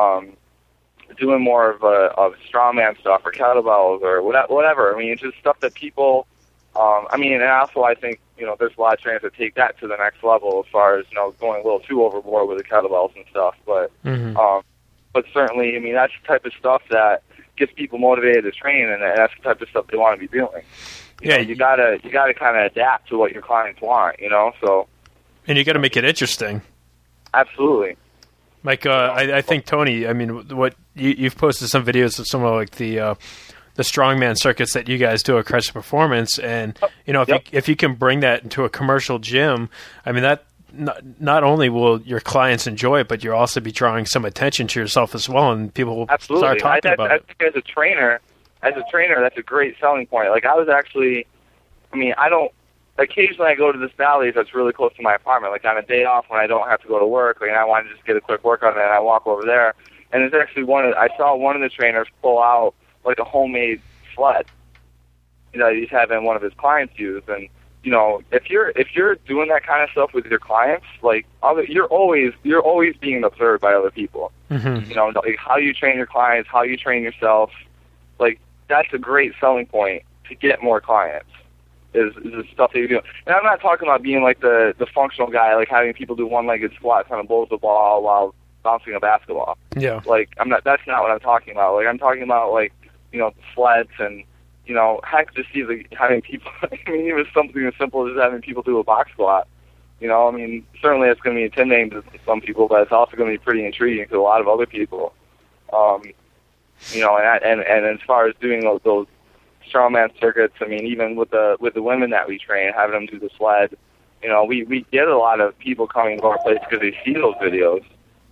doing more of strongman stuff or kettlebells or whatever. I mean, it's just stuff that people, and also I think, there's a lot of trainers that take that to the next level as far as, going a little too overboard with the kettlebells and stuff. But, but certainly, that's the type of stuff that gets people motivated to train, and that's the type of stuff they want to be doing. You gotta kind of adapt to what your clients want, so. And you gotta make it interesting. Absolutely. Like, I think, Tony, what you've posted some videos of some of the strongman circuits that you guys do at Crescent Performance, and if you can bring that into a commercial gym, that not only will your clients enjoy it, but you'll also be drawing some attention to yourself as well, and people will start talking about it. I think as a trainer, that's a great selling point. Like, I was actually, occasionally I go to this Bally's that's really close to my apartment, like on a day off when I don't have to go to work, and I want to just get a quick workout, and I walk over there, and it's actually I saw one of the trainers pull out like a homemade sled, he's having one of his clients use, and if you're doing that kind of stuff with your clients, you're always being observed by other people. Mm-hmm. How you train your clients, how you train yourself, that's a great selling point to get more clients. Is the stuff that you're doing. And I'm not talking about being like the functional guy, like having people do one-legged squats on a bowl of the ball while bouncing a basketball. Yeah. That's not what I'm talking about. I'm talking about sleds and, heck, just having people, even something as simple as having people do a box squat. Certainly it's going to be intimidating to some people, but it's also going to be pretty intriguing to a lot of other people. And as far as doing those strongman circuits, even with the women that we train, having them do the sled, we get a lot of people coming to our place because they see those videos.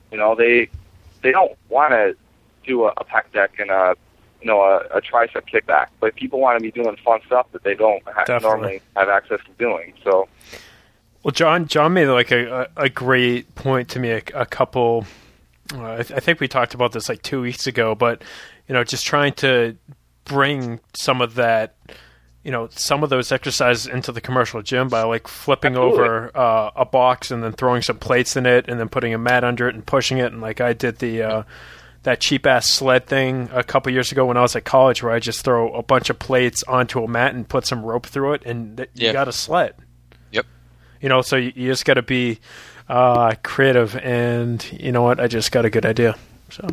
They don't want to do a pec deck and a tricep kickback, but people want to be doing fun stuff that they don't normally have access to doing. So, well, John made a great point to me a couple. I think we talked about this 2 weeks ago, but just trying to bring some of that, some of those exercises into the commercial gym by flipping over a box and then throwing some plates in it and then putting a mat under it and pushing it. And I did that cheap ass sled thing a couple years ago when I was at college, where I just throw a bunch of plates onto a mat and put some rope through it, and you got a sled. Yep. So you just got to be creative, and you know what? I just got a good idea. So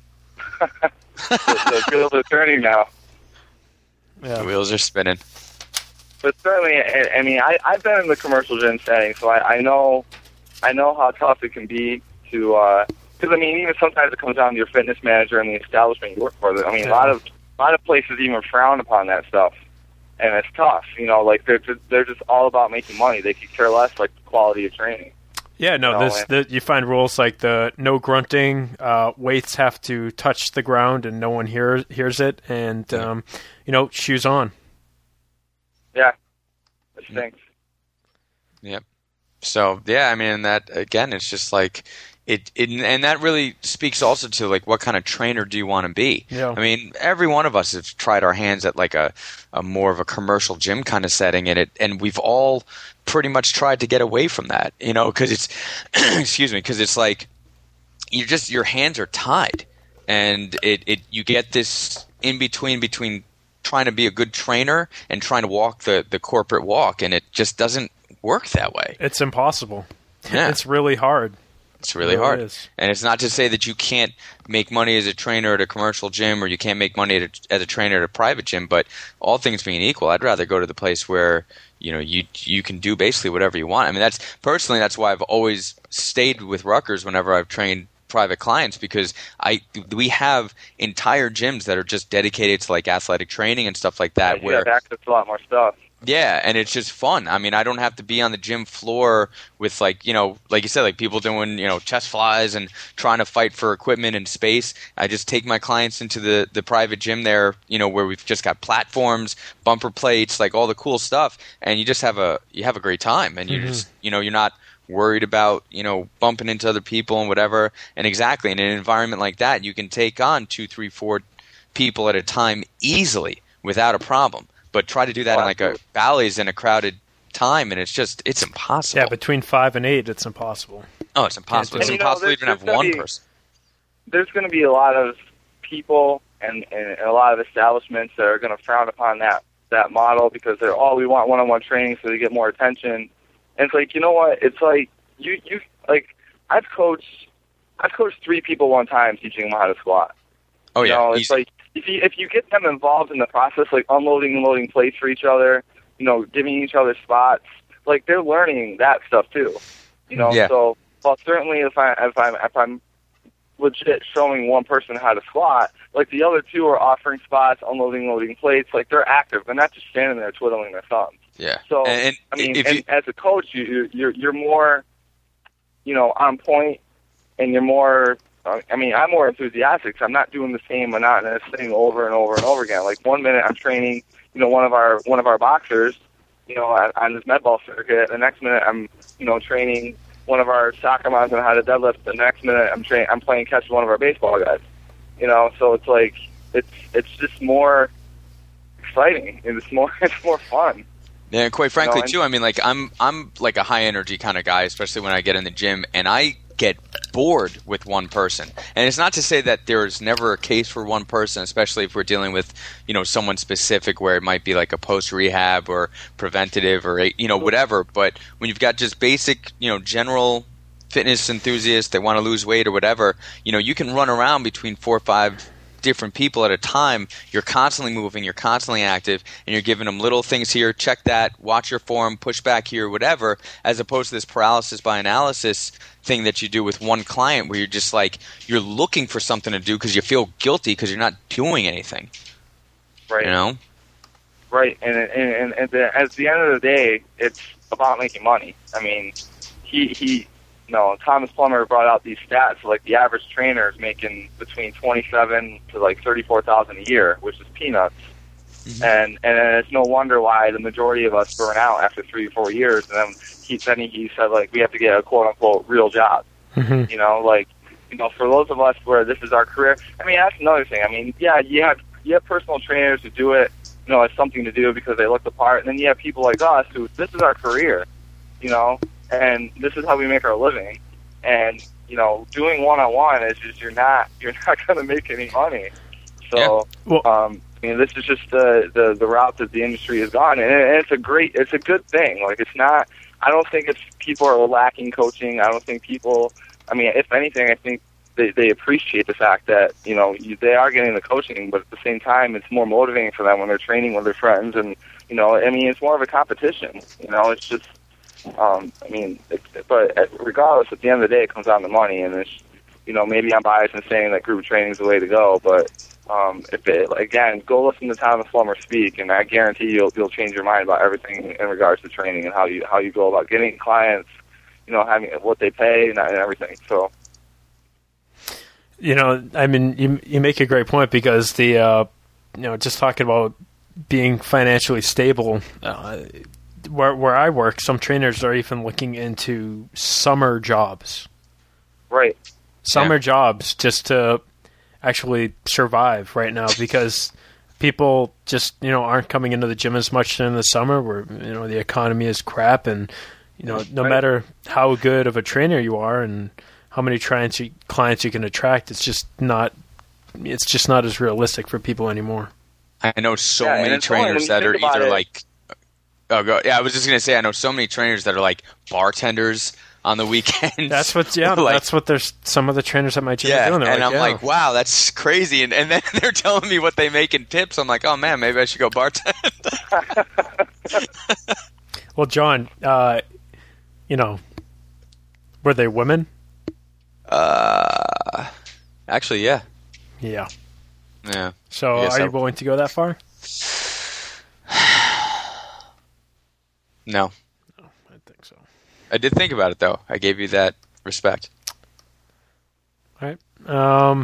the wheels are turning now. Yeah. The wheels are spinning. But certainly, I've been in the commercial gym setting, so I know how tough it can be to. Because even sometimes it comes down to your fitness manager and the establishment you work for. A lot of places even frown upon that stuff, and it's tough. They're just all about making money. They could care less the quality of training. Yeah, no. You find rules like the no grunting, weights have to touch the ground and no one hears it, and shoes on. Yeah, it stinks. Yep. So that again, it's just it, and that really speaks also to what kind of trainer do you want to be? Yeah. Every one of us has tried our hands at a more of a commercial gym kind of setting, and we've all pretty much tried to get away from that, because it's because it's your hands are tied, and you get this in between trying to be a good trainer and trying to walk the corporate walk, and it just doesn't work that way. It's impossible. Yeah. It's really hard. It's really hard. And it's not to say that you can't make money as a trainer at a commercial gym or you can't make money as a trainer at a private gym, but all things being equal, I'd rather go to the place where you can do basically whatever you want. That's why I've always stayed with Rutgers whenever I've trained private clients because we have entire gyms that are just dedicated to like athletic training and stuff like that. Yeah, you have access to a lot more stuff. Yeah, and it's just fun. I mean, I don't have to be on the gym floor with like, you know, like you said, like people doing, you know, chest flies and trying to fight for equipment and space. I just take my clients into the private gym there, you know, where we've just got platforms, bumper plates, like all the cool stuff, and you just have a great time, and you just, you know, you're not worried about, you know, bumping into other people and whatever. And exactly in an environment like that, you can take on 2, 3, 4 people at a time easily without a problem. But try to do that in like a Bally's in a crowded time, and it's impossible. Yeah, between 5 and 8, it's impossible. Oh, it's impossible. It's impossible to even have one person. There's going to be a lot of people and a lot of establishments that are going to frown upon that model because they're, we want one-on-one training so they get more attention. And it's like, you know what? It's like you like I've coached 3 people one time teaching them how to squat. Oh yeah, you know, it's like if you get them involved in the process, like unloading and loading plates for each other, you know, giving each other spots, like they're learning that stuff too. You know, so well certainly if I'm legit showing one person how to squat, like the other 2 are offering spots, unloading, loading plates, like they're active. They're not just standing there twiddling their thumbs. Yeah. So I mean, as a coach, you're more, you know, on point, and you're more. I mean, I'm more enthusiastic. So I'm not doing the same monotonous thing over and over and over again. Like 1 minute I'm training, you know, one of our boxers, you know, on this med ball circuit. The next minute I'm, you know, training one of our soccer moms on how to deadlift. The next minute I'm playing catch with one of our baseball guys. You know, so it's like it's just more exciting. It's more fun. Yeah, and quite frankly, too, I mean, like I'm like a high energy kind of guy, especially when I get in the gym, and I get bored with one person. And it's not to say that there's never a case for one person, especially if we're dealing with, you know, someone specific where it might be like a post rehab or preventative or, you know, whatever. But when you've got just basic, you know, general fitness enthusiasts that want to lose weight or whatever, you know, you can run around between 4 or 5 different people at a time. You're constantly moving, you're constantly active, and you're giving them little things here, check that, watch your form, push back here, whatever, as opposed to this paralysis by analysis thing that you do with one client where you're just like, you're looking for something to do because you feel guilty because you're not doing anything. Right. You know? Right. And at the end of the day, it's about making money. I mean, Thomas Plummer brought out these stats, like the average trainer is making between $27,000 to like $34,000 a year, which is peanuts. Mm-hmm. And it's no wonder why the majority of us burn out after 3 or 4 years. And then he said, like, we have to get a quote unquote real job. Mm-hmm. You know, like, you know, for those of us where this is our career. I mean, that's another thing. I mean, yeah, you have personal trainers who do it, you know, as something to do because they look the part. And then you have people like us who this is our career, you know. And this is how we make our living. And, you know, doing one-on-one is just you're not going to make any money. So, I mean, this is just the route that the industry has gone, and it's a good thing. Like, it's not. I don't think people are lacking coaching. I don't think people. I mean, if anything, I think they appreciate the fact that, you know, they are getting the coaching, but at the same time, it's more motivating for them when they're training with their friends, and, you know, I mean, it's more of a competition. You know, it's just. I mean, but regardless, at the end of the day, it comes down to money, and it's, you know, maybe I'm biased in saying that group training is the way to go, but again, go listen to Thomas Plummer speak, and I guarantee you'll change your mind about everything in regards to training and how you go about getting clients, you know, having what they pay and everything. So, you know, I mean, you make a great point because you know, just talking about being financially stable. Where I work, some trainers are even looking into summer jobs. Right. Summer jobs just to actually survive right now because people just, you know, aren't coming into the gym as much in the summer where, you know, the economy is crap and, you know, no matter how good of a trainer you are and how many clients you can attract, it's just not as realistic for people anymore. I know so many trainers that are either like... Oh, go. Yeah, I was just gonna say I know so many trainers that are like bartenders on the weekends. That's what, that's what there's some of the trainers at my gym are doing. And I'm like, wow, that's crazy. And then they're telling me what they make in tips. I'm like, oh man, maybe I should go bartend. Well, John, you know, were they women? Actually, yeah. Yeah. Yeah. So, I guess are you willing to go that far? No. No, I think so. I did think about it, though. I gave you that respect. All right.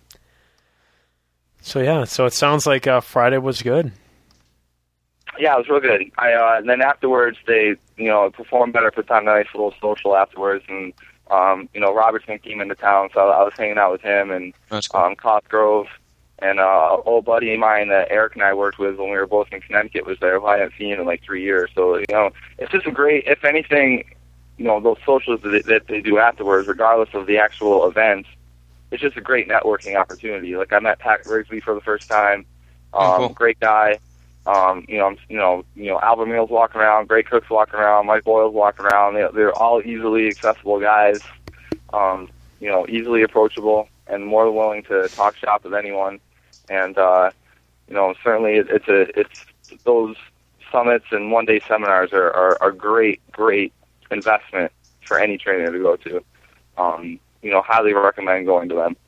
So it sounds like Friday was good. Yeah, it was real good. And then afterwards, they, performed better, put on a nice little social afterwards, and, Robertson came into town, so I was hanging out with him, and That's cool. Cosgrove, and old buddy of mine that Eric and I worked with when we were both in Connecticut was there, who I hadn't seen in like 3 years. So, it's just a great, if anything, those socials that they do afterwards, regardless of the actual events, it's just a great networking opportunity. Like, I met Pat Grigsby for the first time. Cool. Great guy. Alvin Mills walking around, Gray Cook's walking around, Mike Boyle's walking around. They're all easily accessible guys, easily approachable, and more than willing to talk shop with anyone. And certainly it's those summits and one-day seminars are great investment for any trainer to go to. Highly recommend going to them.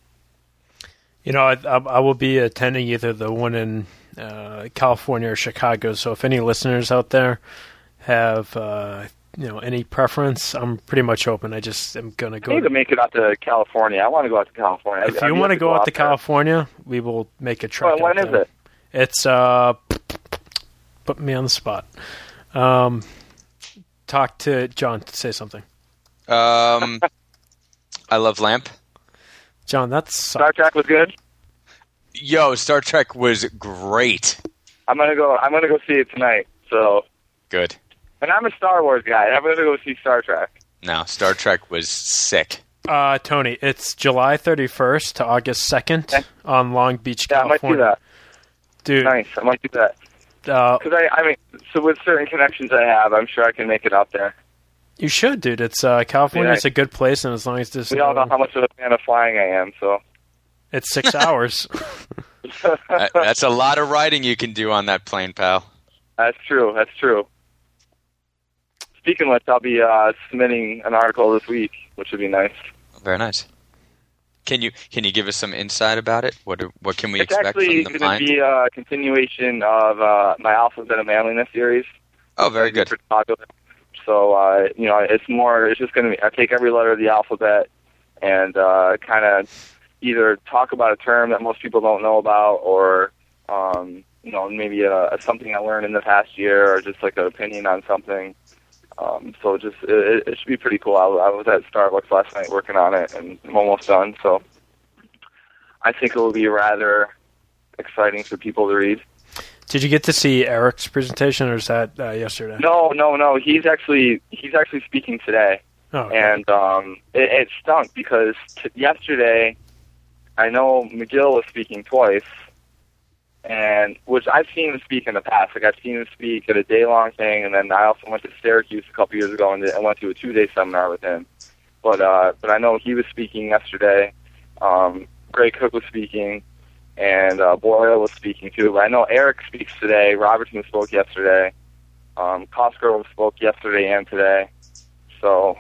I will be attending either the one in California or Chicago. So if any listeners out there have any preference, I'm pretty much open. I just am going to go. I need to make it out to California. I want to go out to California. If you want to go out to California, we will make a trek. When is it? It's put me on the spot. Talk to John to say something. I love Lamp. John, that's Star Trek was good. Yo, Star Trek was great. I'm gonna go see it tonight. So good. And I'm a Star Wars guy. I'm gonna go see Star Trek. No, Star Trek was sick. Tony, it's July 31st to August 2nd on Long Beach, California. I might do that. Dude, nice. I might do that. Because so with certain connections I have, I'm sure I can make it out there. You should, dude. It's California. It's a good place, and as long as this, we all know how much of a fan of flying I am. So it's 6 hours. That's a lot of riding you can do on that plane, pal. That's true. Speaking of which, I'll be submitting an article this week, which would be nice. Very nice. Can you give us some insight about it? What can we expect from the It's actually going to be a continuation of my Alphabet of Manliness series. Oh, very good. So, it's just going to be, I take every letter of the alphabet and kind of either talk about a term that most people don't know about or, maybe something I learned in the past year or just like an opinion on something. So it should be pretty cool. I was at Starbucks last night working on it and I'm almost done. So I think it will be rather exciting for people to read. Did you get to see Eric's presentation, or is that yesterday? No. He's actually speaking today. Oh, okay. And it stunk because yesterday, I know McGill was speaking twice, and which I've seen him speak in the past. Like I've seen him speak at a day-long thing, and then I also went to Syracuse a couple years ago and I went to a 2-day seminar with him. But I know he was speaking yesterday. Gray Cook was speaking. And Boyle was speaking too. But I know Eric speaks today. Robertson spoke yesterday. Cosgrove spoke yesterday and today. So,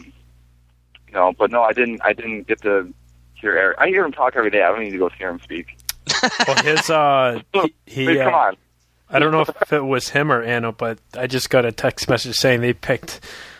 but no, I didn't get to hear Eric. I hear him talk every day. I don't need to go hear him speak. Well, his Please, come on. I don't know if it was him or Anna, but I just got a text message saying they picked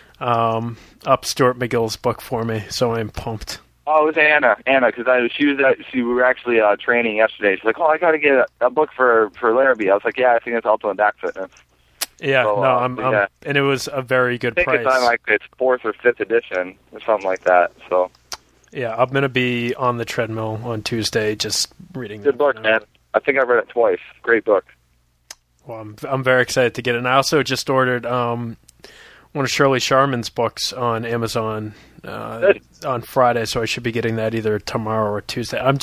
up Stuart McGill's book for me, so I'm pumped. Oh, it was Anna, because we were actually training yesterday. She's like, "Oh, I got to get a book for Larrabee." I was like, "Yeah, I think it's Ultimate Back Fitness." Yeah, so, I'm and it was a very good price. I think it's on its 4th or 5th edition or something like that. So yeah, I'm gonna be on the treadmill on Tuesday, just reading. Good book, man. I think I've read it twice. Great book. Well, I'm very excited to get it. And I also just ordered one of Shirley Sharman's books on Amazon. On Friday, so I should be getting that either tomorrow or Tuesday. I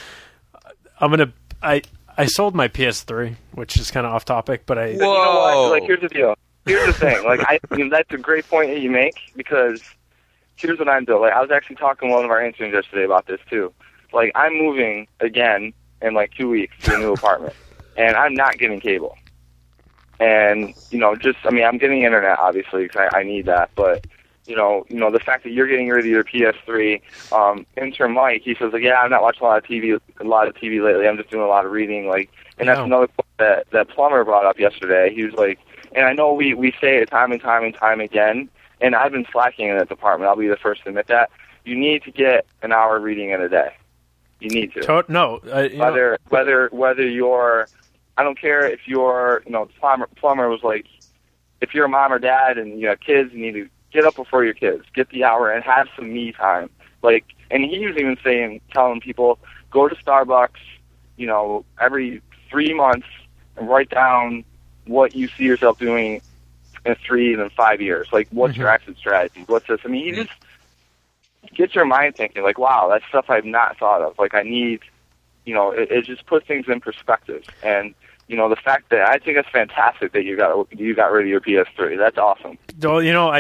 sold my PS3, which is kind of off topic, but you know what? Like, here's the deal. Here's the thing. Like, that's a great point that you make, because here's what I'm doing. Like, I was actually talking to one of our interns yesterday about this too. Like, I'm moving again in like 2 weeks to a new apartment, and I'm not getting cable. And I'm getting internet obviously because I need that, but the fact that you're getting rid of your PS3. Intern Mike, he says, like, yeah, I'm not watching a lot of TV lately. I'm just doing a lot of reading. Like, and that's another point that Plumber brought up yesterday. He was like, and I know we say it time and time again, and I've been slacking in that department. I'll be the first to admit that. You need to get an hour reading in a day. You need to. Whether you're, I don't care if you're, Plumber was like, if you're a mom or dad and you have kids, you need to get up before your kids, get the hour, and have some me time. Like, and he was even telling people, go to Starbucks, every 3 months and write down what you see yourself doing in 3 and 5 years. Like, what's your exit strategy? What's this? I mean, you just get your mind thinking, like, wow, that's stuff I've not thought of. Like, I need, it just puts things in perspective. And, the fact that I think it's fantastic that you got rid of your PS3. That's awesome. Well,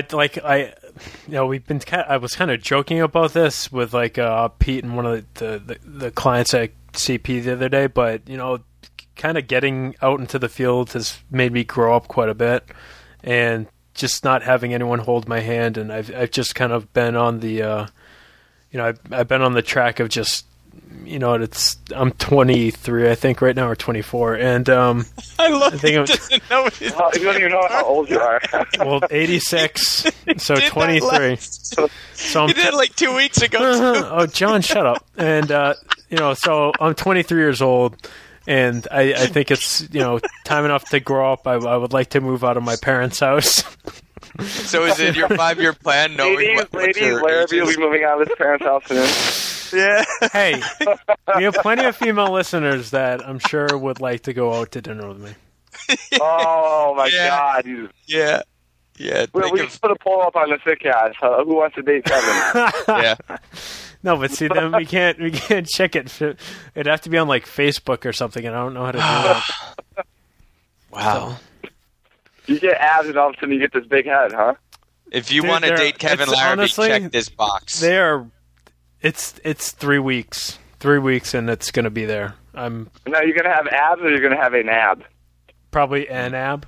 I was kind of joking about this with like Pete and one of the clients at CP the other day, but kind of getting out into the field has made me grow up quite a bit, and just not having anyone hold my hand, and I've just kind of been on the I've been on the track of just I'm 23 I think right now, or 24, and I love it. Doesn't know what you don't even know how old you are. Well, 86, so 23. So you did it like 2 weeks ago. Oh, John, shut up. And so I'm 23 years old, and I think it's time enough to grow up. I would like to move out of my parents' house. So is it your 5-year plan? Ladies, wherever you'll be moving out of this parents' house soon. Yeah. Hey, we have plenty of female listeners that I'm sure would like to go out to dinner with me. Oh my God! Yeah. We just put a poll up on the Fitcast. Who wants to date Kevin? Yeah. No, but see, then we can't check it. It'd have to be on like Facebook or something, and I don't know how to do that. Wow. So, you get abs, and all of a sudden you get this big head, huh? If you want to date Kevin Larrabee, honestly, check this box. They are. It's 3 weeks. 3 weeks, and it's going to be there. Now, you're going to have abs, or you're going to have a nab? Probably an ab.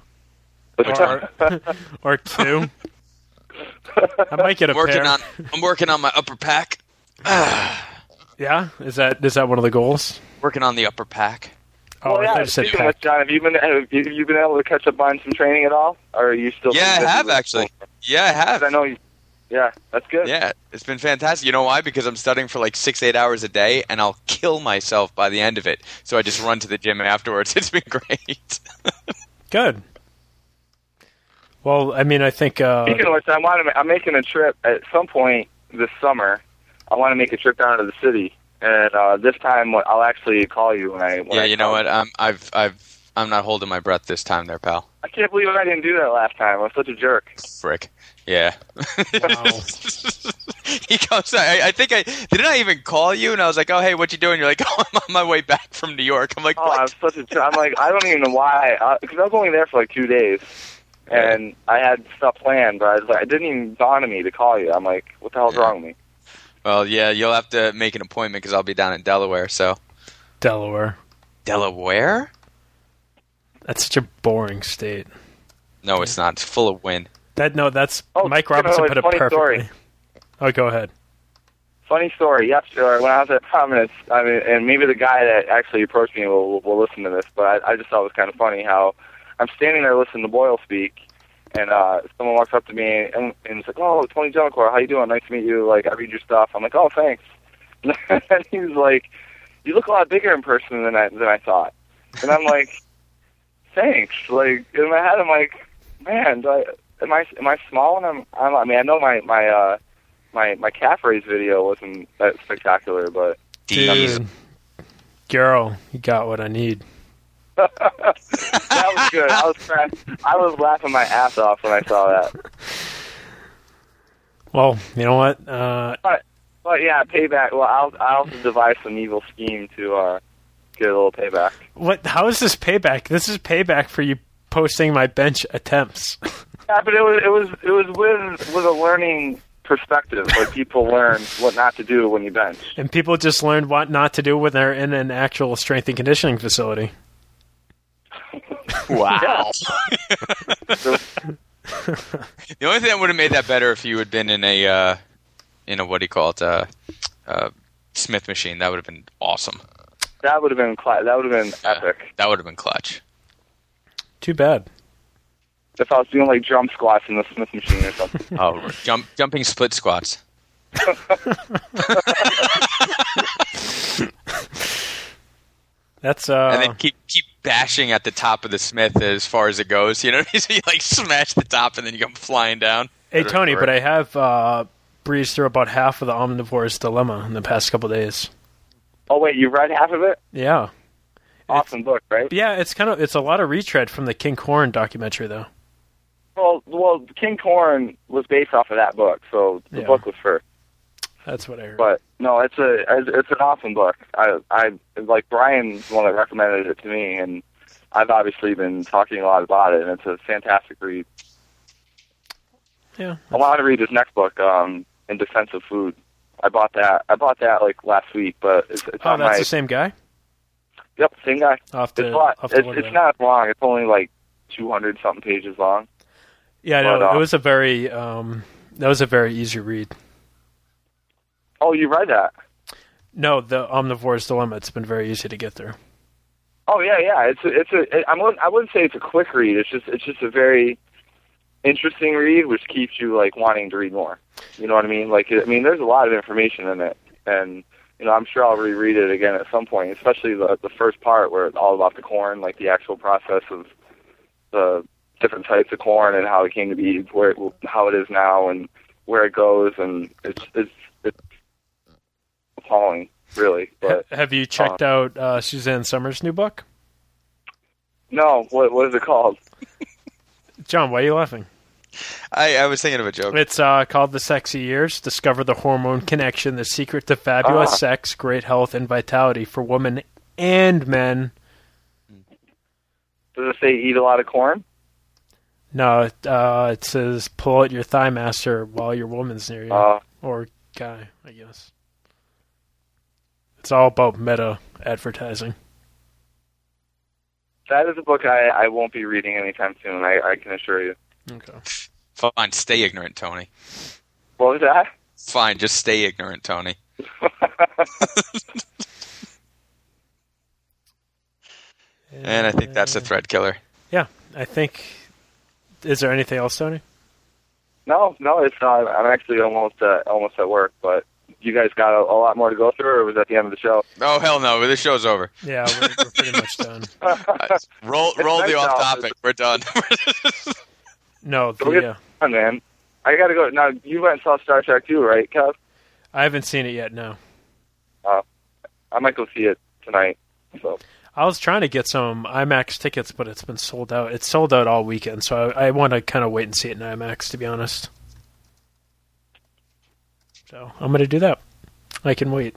Or two. I might get a pair. I'm working on my upper pack. Yeah? Is that one of the goals? Working on the upper pack. Oh, I said pack. John, have you been able to catch up on some training at all? Or are you still... Yeah, I have, actually. Yeah, I have. I know you... Yeah, that's good. Yeah, it's been fantastic. You know why? Because I'm studying for like 6-8 hours a day, and I'll kill myself by the end of it. So I just run to the gym afterwards. It's been great. Good. Well, I mean, I think... Speaking of which, I'm making a trip at some point this summer. I want to make a trip down to the city, and this time I'll actually call you when I... you know what? I'm not holding my breath this time there, pal. I can't believe I didn't do that last time. I was such a jerk. Frick. Yeah. Wow. He comes. I think didn't I even call you? And I was like, "Oh, hey, what you doing?" You're like, "Oh, I'm on my way back from New York." I'm like, "What?" I was such a jerk. I'm like, I don't even know why, because I was only there for like 2 days, and I had stuff planned, but I was like, it didn't even dawn on me to call you. I'm like, what the hell's wrong with me? Well, yeah, you'll have to make an appointment because I'll be down in Delaware. So. Delaware. That's such a boring state. No, it's not. It's full of wind. That's Mike Robinson put it perfectly. Story. Oh, go ahead. Funny story. Yesterday, when I was at Prominence, and maybe the guy that actually approached me will listen to this, but I just thought it was kind of funny how I'm standing there listening to Boyle speak, and someone walks up to me and it's like, "Oh, Tony Jellicoe, how you doing? Nice to meet you. Like, I read your stuff." I'm like, "Oh, thanks." And he was like, "You look a lot bigger in person than I thought." And I'm like, "Thanks." Like, in my head, I'm like, "Man, Am I small when I mean, I know my calf raise video wasn't that spectacular, but dude, girl, you got what I need. That was good. I was laughing my ass off when I saw that. Well, you know what? But yeah, payback. Well, I'll devise some evil scheme to get a little payback. What? How is this payback? This is payback for you posting my bench attempts. Yeah, but it was with a learning perspective. Like, people learn what not to do when you bench, and people just learned what not to do when they're in an actual strength and conditioning facility. Wow. The only thing that would have made that better if you had been in a what do you call it, Smith machine. That would have been awesome. That would have been epic. That would have been clutch. Too bad. If I was doing like jump squats in the Smith machine or something. Oh, jumping split squats. That's and then keep bashing at the top of the Smith as far as it goes. You know, so you like smash the top and then you come flying down. Hey Tony, but I have breezed through about half of the Omnivore's Dilemma in the past couple days. Oh wait, you read half of it? Yeah. Awesome book, right? Yeah, it's a lot of retread from the King Corn documentary though. Well, King Corn was based off of that book, so the book was first. That's what I heard. But no, it's an awesome book. I like Brian's the one that recommended it to me, and I've obviously been talking a lot about it, and it's a fantastic read. Yeah, I want to read his next book, In Defense of Food. I bought that like last week, but it's on that's my... the same guy? Yep, same guy. It's not long. It's only like 200-something pages long. Yeah, no, it was a very easy read. Oh, you read that? No, the Omnivore's Dilemma. It's been very easy to get through. Oh yeah. I wouldn't say it's a quick read. It's just a very interesting read, which keeps you like wanting to read more. You know what I mean? There's a lot of information in it, and I'm sure I'll reread it again at some point. Especially the first part where it's all about the corn, like the actual process of the different types of corn and how it came to be, how it is now, and where it goes, and it's appalling, really. But have you checked out Suzanne Summers' new book? No. What is it called? John, why are you laughing? I was thinking of a joke. It's called The Sexy Years. Discover the hormone connection, the secret to fabulous sex, great health, and vitality for women and men. Does it say eat a lot of corn? No, it says pull out your thigh master while your woman's near you. Or guy, I guess. It's all about meta advertising. That is a book I won't be reading anytime soon, I can assure you. Okay. Fine, stay ignorant, Tony. What was that? Fine, just stay ignorant, Tony. And I think that's a thread killer. Yeah, I think... Is there anything else, Tony? No, it's not. I'm actually almost at work, but you guys got a lot more to go through, or was that the end of the show? Oh, hell no. The show's over. Yeah, we're pretty much done. Roll the off topic. We're done. No, on, man. I got to go. Now, you went and saw Star Trek 2, right, Kev? I haven't seen it yet, no. I might go see it tonight. So I was trying to get some IMAX tickets, but it's been sold out. It's sold out all weekend, so I want to kind of wait and see it in IMAX, to be honest. So I'm going to do that. I can wait.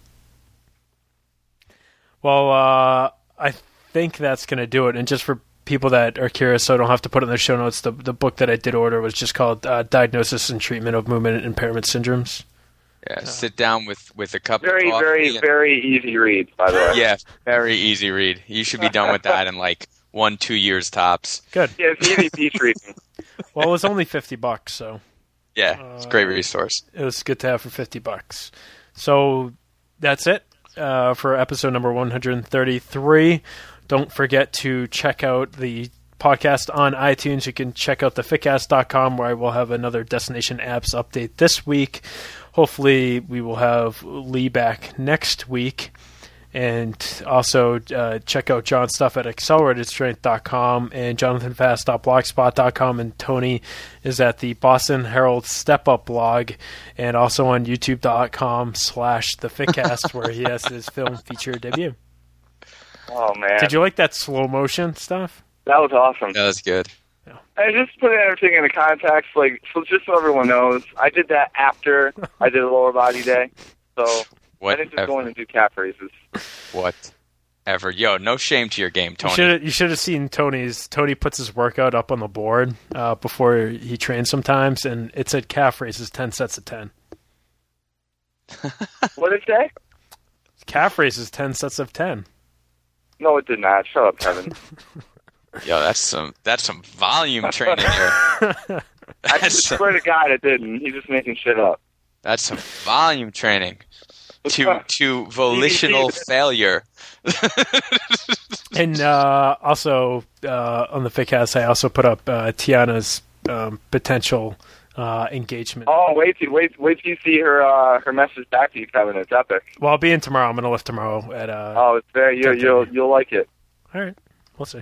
Well, I think that's going to do it. And just for people that are curious, so I don't have to put it in the show notes, the book that I did order was just called Diagnosis and Treatment of Movement Impairment Syndromes. Yeah, sit down with a cup very, of coffee. Very, very easy read, by the way. Yeah, very easy read. You should be done with that in like 1-2 years tops. Good. Yeah, it's easy beach reading. Well, it was only $50, so... Yeah, it's a great resource. It was good to have for $50. So that's it for episode number 133. Don't forget to check out the podcast on iTunes. You can check out thefitcast.com, where I will have another Destination Apps update this week. Hopefully we will have Lee back next week. And also check out John's stuff at acceleratedstrength.com and jonathanfast.blogspot.com. And Tony is at the Boston Herald Step Up blog and also on youtube.com/thefitcast where he has his film feature debut. Oh, man. Did you like that slow motion stuff? That was awesome. That was good. I just put everything into context, so just so everyone knows, I did that after I did a lower body day. So I didn't just go in and do calf raises. Whatever. Yo, no shame to your game, Tony. You should have seen Tony's. Tony puts his workout up on the board before he trains sometimes, and it said calf raises 10 sets of 10. What did it say? Calf raises 10 sets of 10. No, it did not. Shut up, Kevin. Yo, that's some volume training here. I swear to God it didn't. He's just making shit up. That's some volume training to volitional failure. And also on the Fitcast, I also put up Tiana's potential engagement. Oh, wait till you see her message back to you, Kevin. It's epic. Well, I'll be in tomorrow. I'm going to lift tomorrow at. It's very you'll like it. All right, we'll see.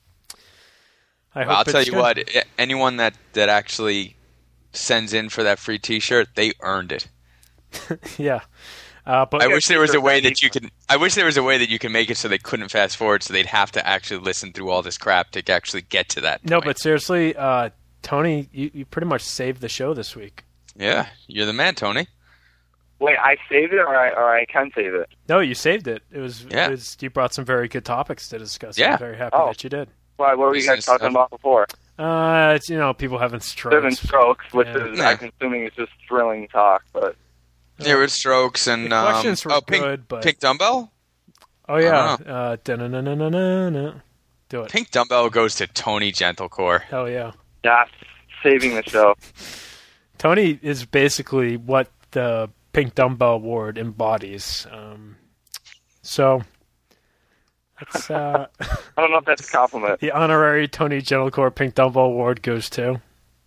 I'll tell you what. Anyone that actually sends in for that free T-shirt, they earned it. Yeah. But I wish there was a way that you can. I wish there was a way that you can make it so they couldn't fast forward, so they'd have to actually listen through all this crap to actually get to that point. No, but seriously, Tony, you pretty much saved the show this week. Yeah, you're the man, Tony. Wait, I saved it, or I can save it? No, you saved it. It was you brought some very good topics to discuss. Yeah. I'm very happy that you did. Why? What were you guys talking about before? It's people having strokes. Having strokes, which is I'm assuming it's just thrilling talk, but. There were strokes and the questions were good, but Pink Dumbbell. Oh yeah, do it. Pink Dumbbell goes to Tony Gentlecore. Hell yeah. Yeah, saving the show. Tony is basically what the Pink Dumbbell Award embodies. So that's I don't know if that's a compliment. The honorary Tony Gentlecore Pink Dumbbell Award goes to.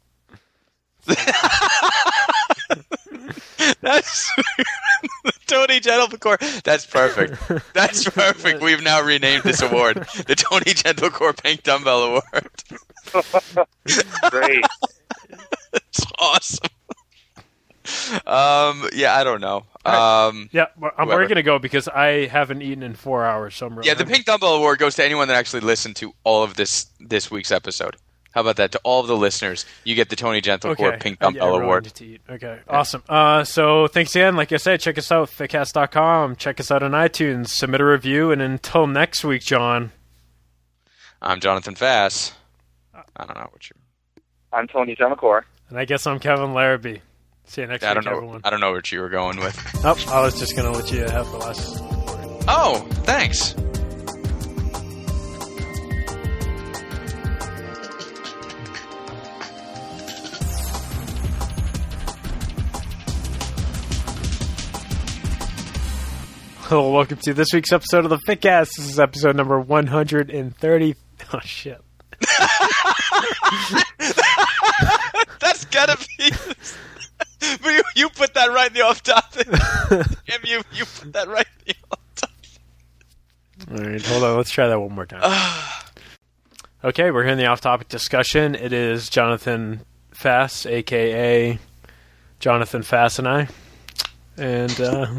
That's Tony Gentlecore. That's perfect. That's perfect. We've now renamed this award the Tony Gentlecore Pink Dumbbell Award. Great. That's awesome. Yeah, I don't know. Yeah, we're gonna go because I haven't eaten in 4 hours. So I'm really the Pink Dumbbell Award goes to anyone that actually listened to all of this week's episode. How about that? To all of the listeners, you get the Tony Gentlecore Pink Dumbbell Award. Okay, awesome. So thanks again. Like I said, check us out, fitcast.com. Check us out on iTunes. Submit a review. And until next week, John. I'm Jonathan Fass. I don't know what you're... I'm Tony Gentlecore. And I guess I'm Kevin Larrabee. See you next week, everyone. I don't know what you were going with. Oh, I was just going to let you have the last word. Oh, thanks. Hello, welcome to this week's episode of the Fitcast. This is episode number 130. Oh, shit. That's gotta be... But you put that right in the off topic. you put that right in the off topic. All right, hold on. Let's try that one more time. Okay, we're here in the off-topic discussion. It is Jonathan Fass, a.k.a. Jonathan Fass and I. And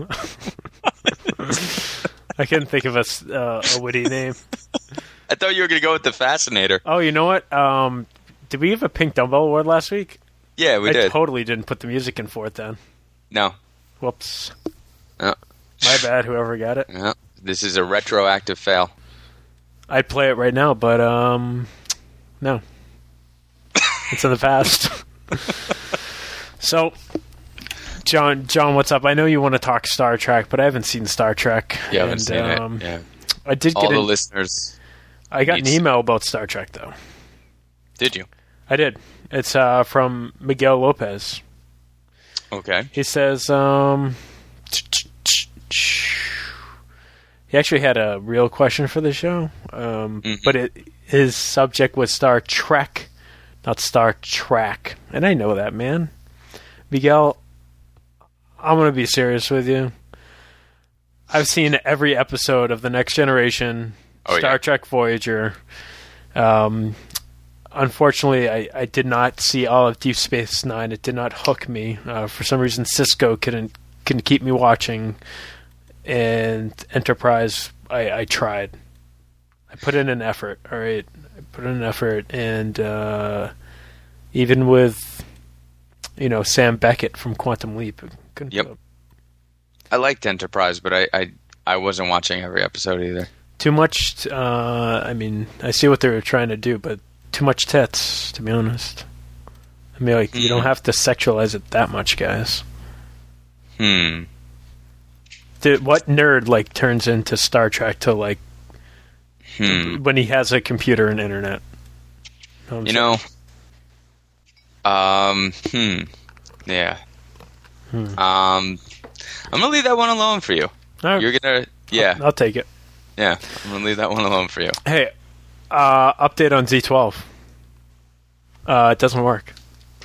I couldn't think of a witty name. I thought you were going to go with the Fascinator. Oh, you know what? Did we have a Pink Dumbbell Award last week? Yeah, we did. I totally didn't put the music in for it then. No. Whoops. No. My bad, whoever got it. No. This is a retroactive fail. I'd play it right now, but no. It's in the past. So, John, what's up? I know you want to talk Star Trek, but I haven't seen Star Trek. You haven't seen it. Yeah. I did all the listeners. I got an email about Star Trek, though. Did you? I did. It's from Miguel Lopez. Okay. He says, he actually had a real question for the show, but his subject was Star Trek, not Star Trek. And I know that, man. Miguel, I'm going to be serious with you. I've seen every episode of The Next Generation, Star Trek Voyager. Unfortunately, I did not see all of Deep Space Nine. It did not hook me. For some reason, Cisco couldn't keep me watching. And Enterprise, I tried. I put in an effort, all right? I put in an effort. And even with, Sam Beckett from Quantum Leap, I couldn't put up. I liked Enterprise, but I wasn't watching every episode either. Too much, I see what they were trying to do, but too much tits, to be honest. I mean, you don't have to sexualize it that much, guys. What nerd, turns into Star Trek to, when he has a computer and internet. Yeah. I'm gonna leave that one alone for you. Right. You're gonna, yeah. I'll take it. Yeah, I'm gonna leave that one alone for you. Hey, update on Z12. It doesn't work.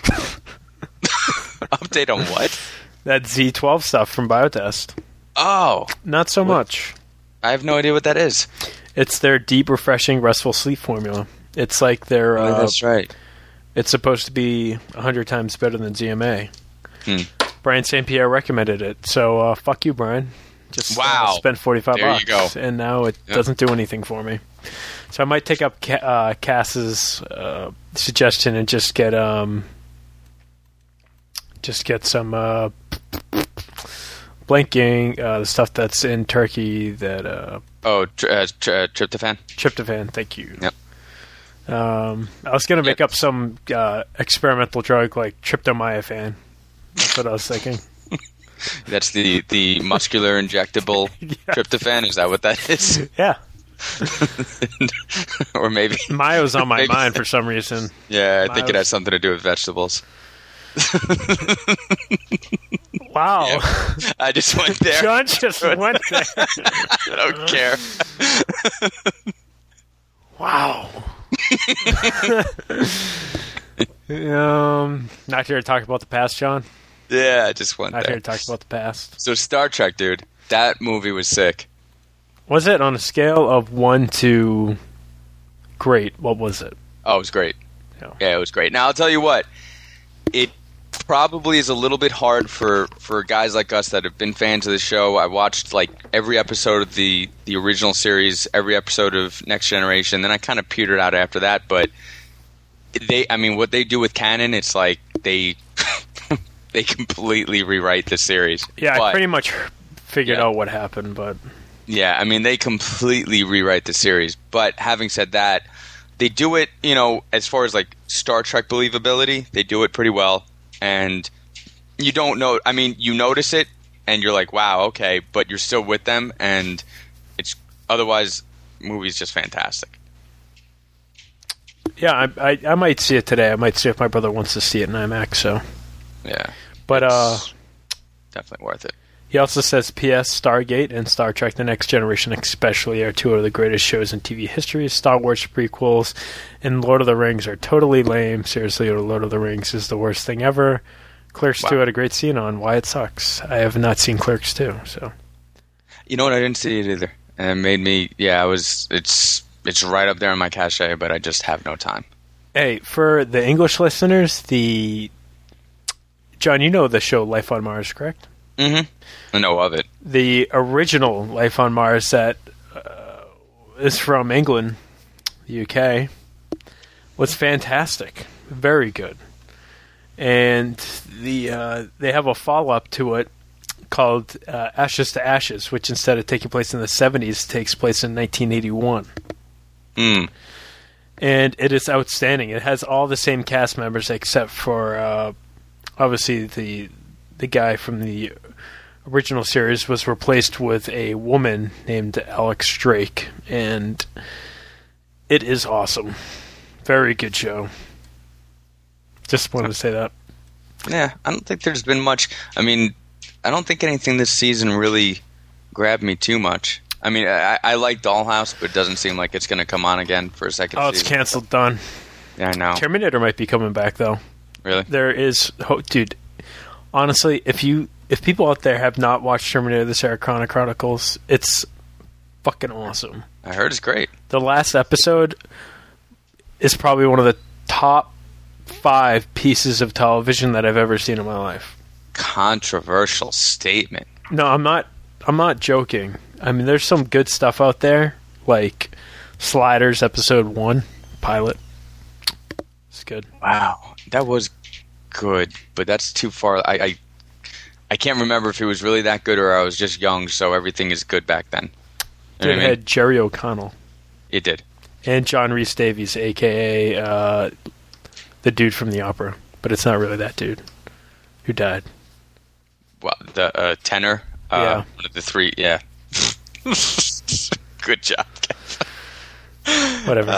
Update on what? That Z12 stuff from Biotest. Oh, Not so much. I have no idea what that is. It's their deep, refreshing, restful sleep formula. It's like their. That's right. It's supposed to be 100 times better than ZMA. Brian St. Pierre recommended it, so fuck you, Brian. Just spent $45. There you go. And now it doesn't do anything for me. So I might take up Cass's suggestion and just get some blinking, the stuff that's in Turkey that tryptophan. Tryptophan. Thank you. Yep. I was gonna make up some experimental drug like tryptomyophan. That's what I was thinking. That's the muscular injectable tryptophan. Is that what that is? Yeah. Or maybe Mayo's on my mind for some reason. Yeah, I think it has something to do with vegetables. Wow. Yeah. I just went there. John just went there. I don't care. Wow. Not here to talk about the past, John. Yeah, I just went Not there. here to talk about the past. So Star Trek, dude. That movie was sick. Was it on a scale of 1 to great? What was it? Oh, it was great. Yeah, it was great. Now, I'll tell you what. It probably is a little bit hard for guys like us that have been fans of the show. I watched like every episode of the original series, every episode of Next Generation. Then I kind of petered out after that. But what they do with canon, it's like they they completely rewrite the series. Yeah, I pretty much figured out what happened, but... Yeah, I mean, they completely rewrite the series. But having said that, they do it, as far as like Star Trek believability, they do it pretty well. And you don't know, you notice it and you're like, wow, okay, but you're still with them. And it's otherwise, the movie's just fantastic. Yeah, I might see it today. I might see if my brother wants to see it in IMAX, so... Yeah. But, definitely worth it. He also says, P.S. Stargate and Star Trek The Next Generation especially are two of the greatest shows in TV history. Star Wars prequels and Lord of the Rings are totally lame. Seriously, Lord of the Rings is the worst thing ever. Clerks 2 had a great scene on Why It Sucks. I have not seen Clerks 2, so... You know what? I didn't see it either. And it made me... Yeah, it's right up there on my cachet, but I just have no time. Hey, for the English listeners, John, you know the show Life on Mars, correct? Mm-hmm. I know of it. The original Life on Mars that is from England, the UK, was fantastic. Very good. And they have a follow-up to it called Ashes to Ashes, which instead of taking place in the 70s, takes place in 1981. And it is outstanding. It has all the same cast members except for obviously the guy from the original series was replaced with a woman named Alex Drake, and it is awesome. Very good show. Just wanted to say that. Yeah, I don't think there's been much. I don't think anything this season really grabbed me too much. I like Dollhouse, but it doesn't seem like it's going to come on again for a second season. It's canceled, done. Yeah, I know. Terminator might be coming back, though. Really? There is... dude, honestly, if people out there have not watched Terminator: The Sarah Connor Chronicles, it's fucking awesome. I heard it's great. The last episode is probably one of the top 5 pieces of television that I've ever seen in my life. Controversial statement. No, I'm not joking. There's some good stuff out there, like Sliders episode 1 pilot. It's good. Wow, that was good, but that's too far. I can't remember if it was really that good or I was just young, so everything is good back then. It had Jerry O'Connell. It did. And John Rhys Davies, a.k.a. The dude from the opera. But it's not really that dude who died. Well, the tenor? Yeah. One of the 3, yeah. Good job. Whatever.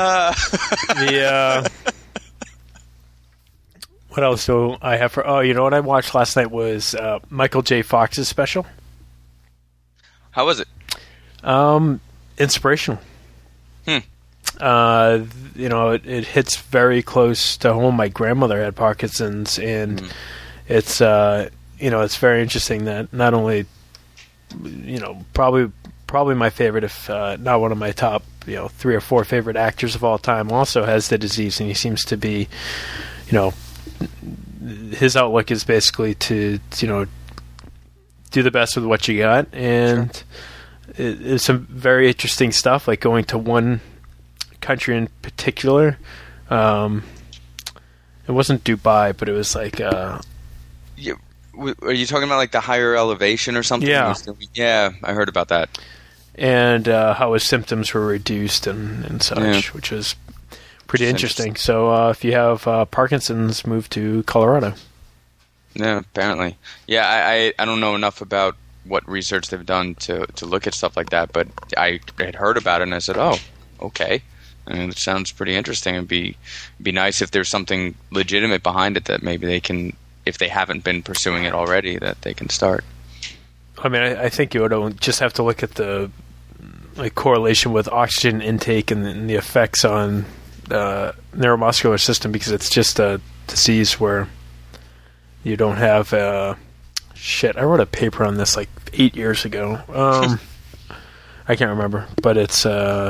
What else do I have for... Oh, you know what I watched last night was Michael J. Fox's special. How was it? Inspirational. You know, it hits very close to home. My grandmother had Parkinson's, and it's you know, it's very interesting that not only, you know, probably my favorite, if not one of my top, you know, 3 or 4 favorite actors of all time, also has the disease, and he seems to be, you know, his outlook is basically to, you know, do the best with what you got, and Sure. It's some very interesting stuff, like going to one country in particular. It wasn't Dubai, but it was like Are you talking about like the higher elevation or something? Yeah, I heard about that. And how his symptoms were reduced and such, which was pretty interesting. So if you have Parkinson's, move to Colorado. Yeah, apparently. Yeah, I don't know enough about what research they've done to look at stuff like that, but I had heard about it and I said, oh, okay. I mean, it sounds pretty interesting. It'd be nice if there's something legitimate behind it that maybe they can, if they haven't been pursuing it already, that they can start. I mean, I think you would just have to look at the correlation with oxygen intake and the effects on the neuromuscular system, because it's just a disease where you don't have shit. I wrote a paper on this like 8 years ago. I can't remember, but it's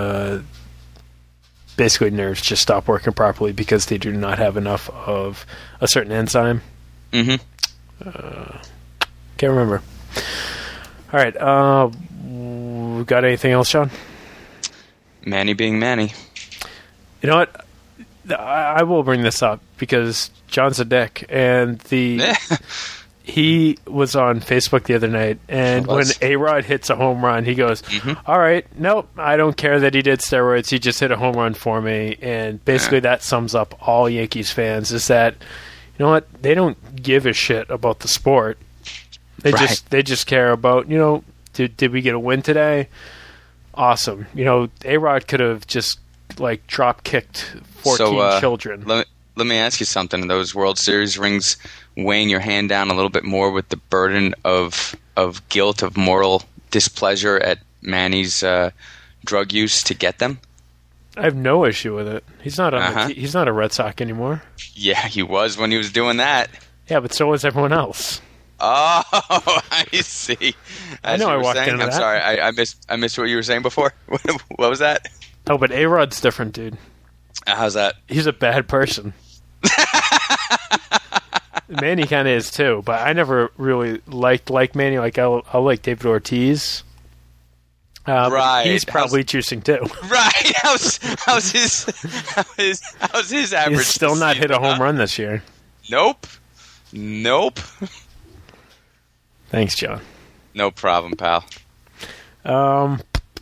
basically nerves just stop working properly because they do not have enough of a certain enzyme. Can't remember. All right. Got anything else, Sean? Manny being Manny. You know what? I will bring this up because John's a dick, and he was on Facebook the other night, and when A-Rod hits a home run, he goes, all right, nope, I don't care that he did steroids, he just hit a home run for me. And basically that sums up all Yankees fans, is that, you know what, they don't give a shit about the sport. They just care about, you know, did we get a win today? Awesome. You know, A-Rod could have just like drop kicked 14 children. Let me ask you something. Those World Series rings weighing your hand down a little bit more with the burden of guilt, of moral displeasure at Manny's drug use to get them? I have no issue with it. He's not on he's not a Red Sox anymore. Yeah, he was when he was doing that. Yeah, but so was everyone else. Oh, I see. I know I walked into that. I'm sorry. I missed what you were saying before. What was that? Oh, but A-Rod's different, dude. How's that? He's a bad person. Manny kind of is too, but I never really liked Manny. Like I like David Ortiz. Right. He's probably juicing too. Right. How's his average? He's still not hit a home run this year. Nope. Thanks, John. No problem, pal. Oh,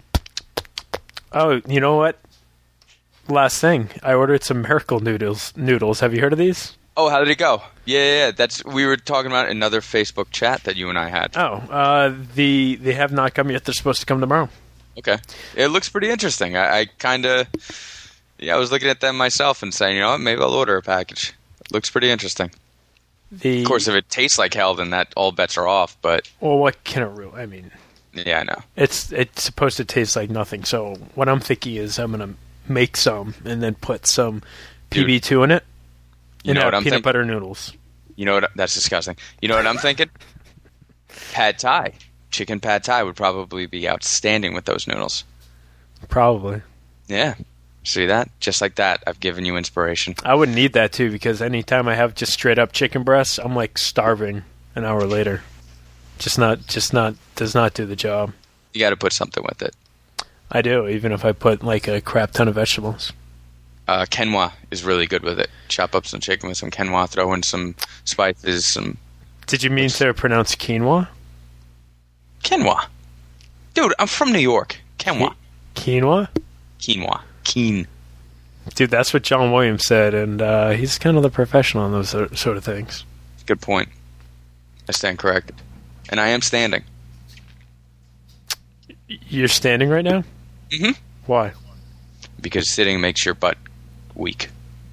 you know what? Last thing, I ordered some Miracle noodles. Have you heard of these? Oh, how did it go? Yeah. We were talking about another Facebook chat that you and I had. Oh, they have not come yet. They're supposed to come tomorrow. Okay. It looks pretty interesting. I kind of, I was looking at them myself and saying, you know what, maybe I'll order a package. It looks pretty interesting. Of course, if it tastes like hell, then that all bets are off. But what can it really? I mean, yeah, I know. It's supposed to taste like nothing. So what I'm thinking is I'm gonna make some and then put some PB2 in it. You know what I'm peanut butter noodles. You know what? That's disgusting. You know what I'm thinking? Pad Thai. Chicken Pad Thai would probably be outstanding with those noodles. Probably. Yeah. See that? Just like that, I've given you inspiration. I would need that too, because anytime I have just straight up chicken breasts, I'm like starving an hour later. Does not do the job. You got to put something with it. I do, even if I put like a crap ton of vegetables. Quinoa is really good with it. Chop up some chicken with some quinoa, throw in some spices. Did you mean to pronounce quinoa? Quinoa. Dude, I'm from New York. Quinoa. Quinoa? Quinoa. Keen. Dude, that's what John Williams said, and he's kind of the professional on those sort of things. Good point. I stand corrected. And I am standing. You're standing right now? Mm-hmm. Why? because sitting makes your butt weak.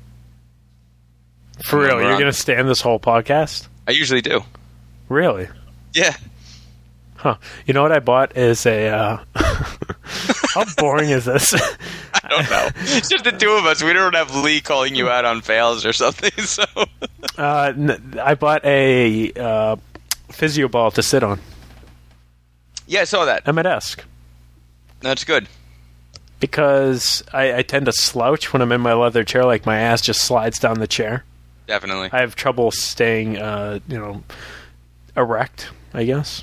For real, you're going to stand this whole podcast? I usually do. Really? Yeah. Huh. You know what I bought is a... How boring is this? I don't know. It's just the two of us. We don't have Lee calling you out on fails or something, so... I bought a physio ball to sit on. Yeah, I saw that. At my desk. That's good. Because I tend to slouch when I'm in my leather chair, like my ass just slides down the chair. Definitely. I have trouble staying, erect, I guess.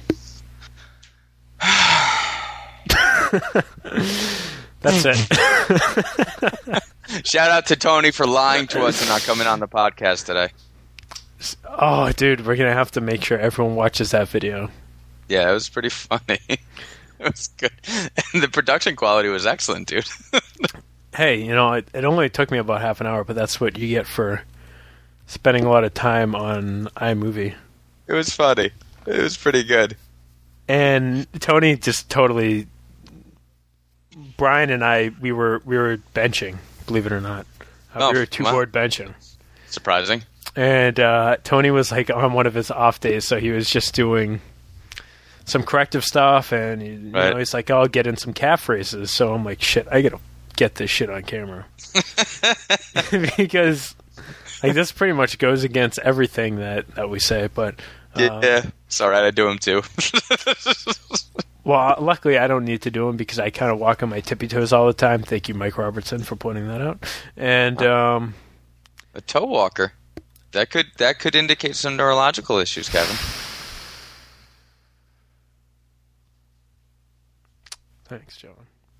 That's it. Shout out to Tony for lying to us and not coming on the podcast today. Oh, dude, we're going to have to make sure everyone watches that video. Yeah, it was pretty funny. It was good. And the production quality was excellent, dude. Hey, it only took me about half an hour, but that's what you get for spending a lot of time on iMovie. It was funny. It was pretty good. And Tony just totally... Brian and I, we were benching, believe it or not. We were two-board benching. Surprising. And Tony was like on one of his off days, so he was just doing some corrective stuff, and he's like, I'll get in some calf races. So I'm like, shit, I gotta get this shit on camera. Because like this pretty much goes against everything that we say, but... yeah, it's alright, I do them too. Well, luckily I don't need to do them because I kind of walk on my tippy toes all the time. Thank you, Mike Robertson, for pointing that out. And a toe walker. That could indicate some neurological issues, Kevin. Thanks, John.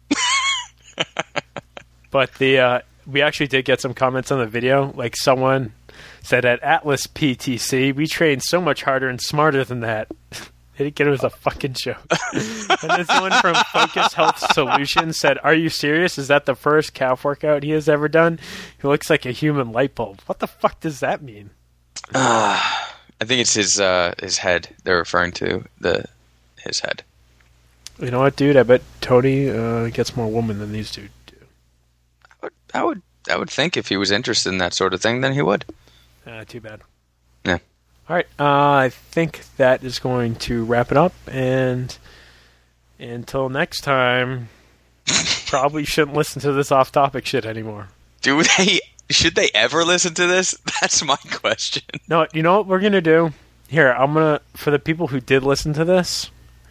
But we actually did get some comments on the video. Like someone said at Atlas PTC, we trained so much harder and smarter than that. They didn't get it was a fucking joke. And then someone from Focus Health Solutions said, are you serious? Is that the first calf workout he has ever done? He looks like a human light bulb. What the fuck does that mean? I think it's his head. They're referring to his head. You know what, dude? I bet Tony gets more woman than these two do. I would think if he was interested in that sort of thing, then he would. Too bad. Yeah. All right. I think that is going to wrap it up. And until next time, probably shouldn't listen to this off-topic shit anymore. Should they ever listen to this? That's my question. No, you know what we're going to do? Here, for the people who did listen to this,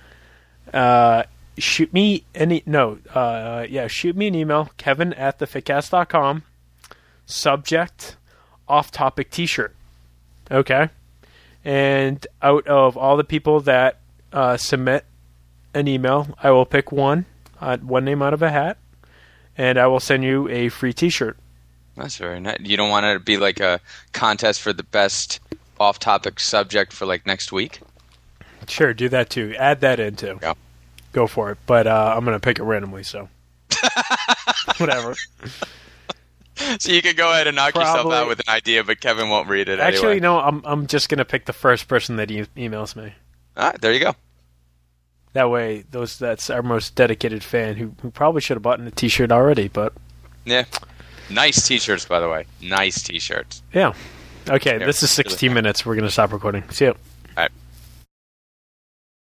shoot me an email, kevin@thefitcast.com, subject, off-topic t-shirt. Okay? And out of all the people that submit an email, I will pick one name out of a hat, and I will send you a free t-shirt. That's very nice. You don't want it to be like a contest for the best off-topic subject for like next week? Sure, do that too. Add that in too. Yeah. Go for it. But I'm going to pick it randomly, so. Whatever. So you can go ahead and knock yourself out with an idea, but Kevin won't read it anyway. Actually, no, I'm just going to pick the first person that emails me. All right, there you go. That way, that's our most dedicated fan who probably should have bought a t-shirt already, but... Yeah. Nice t-shirts, by the way. Nice t-shirts. Yeah. Okay, this is 16 minutes. We're going to stop recording. See you.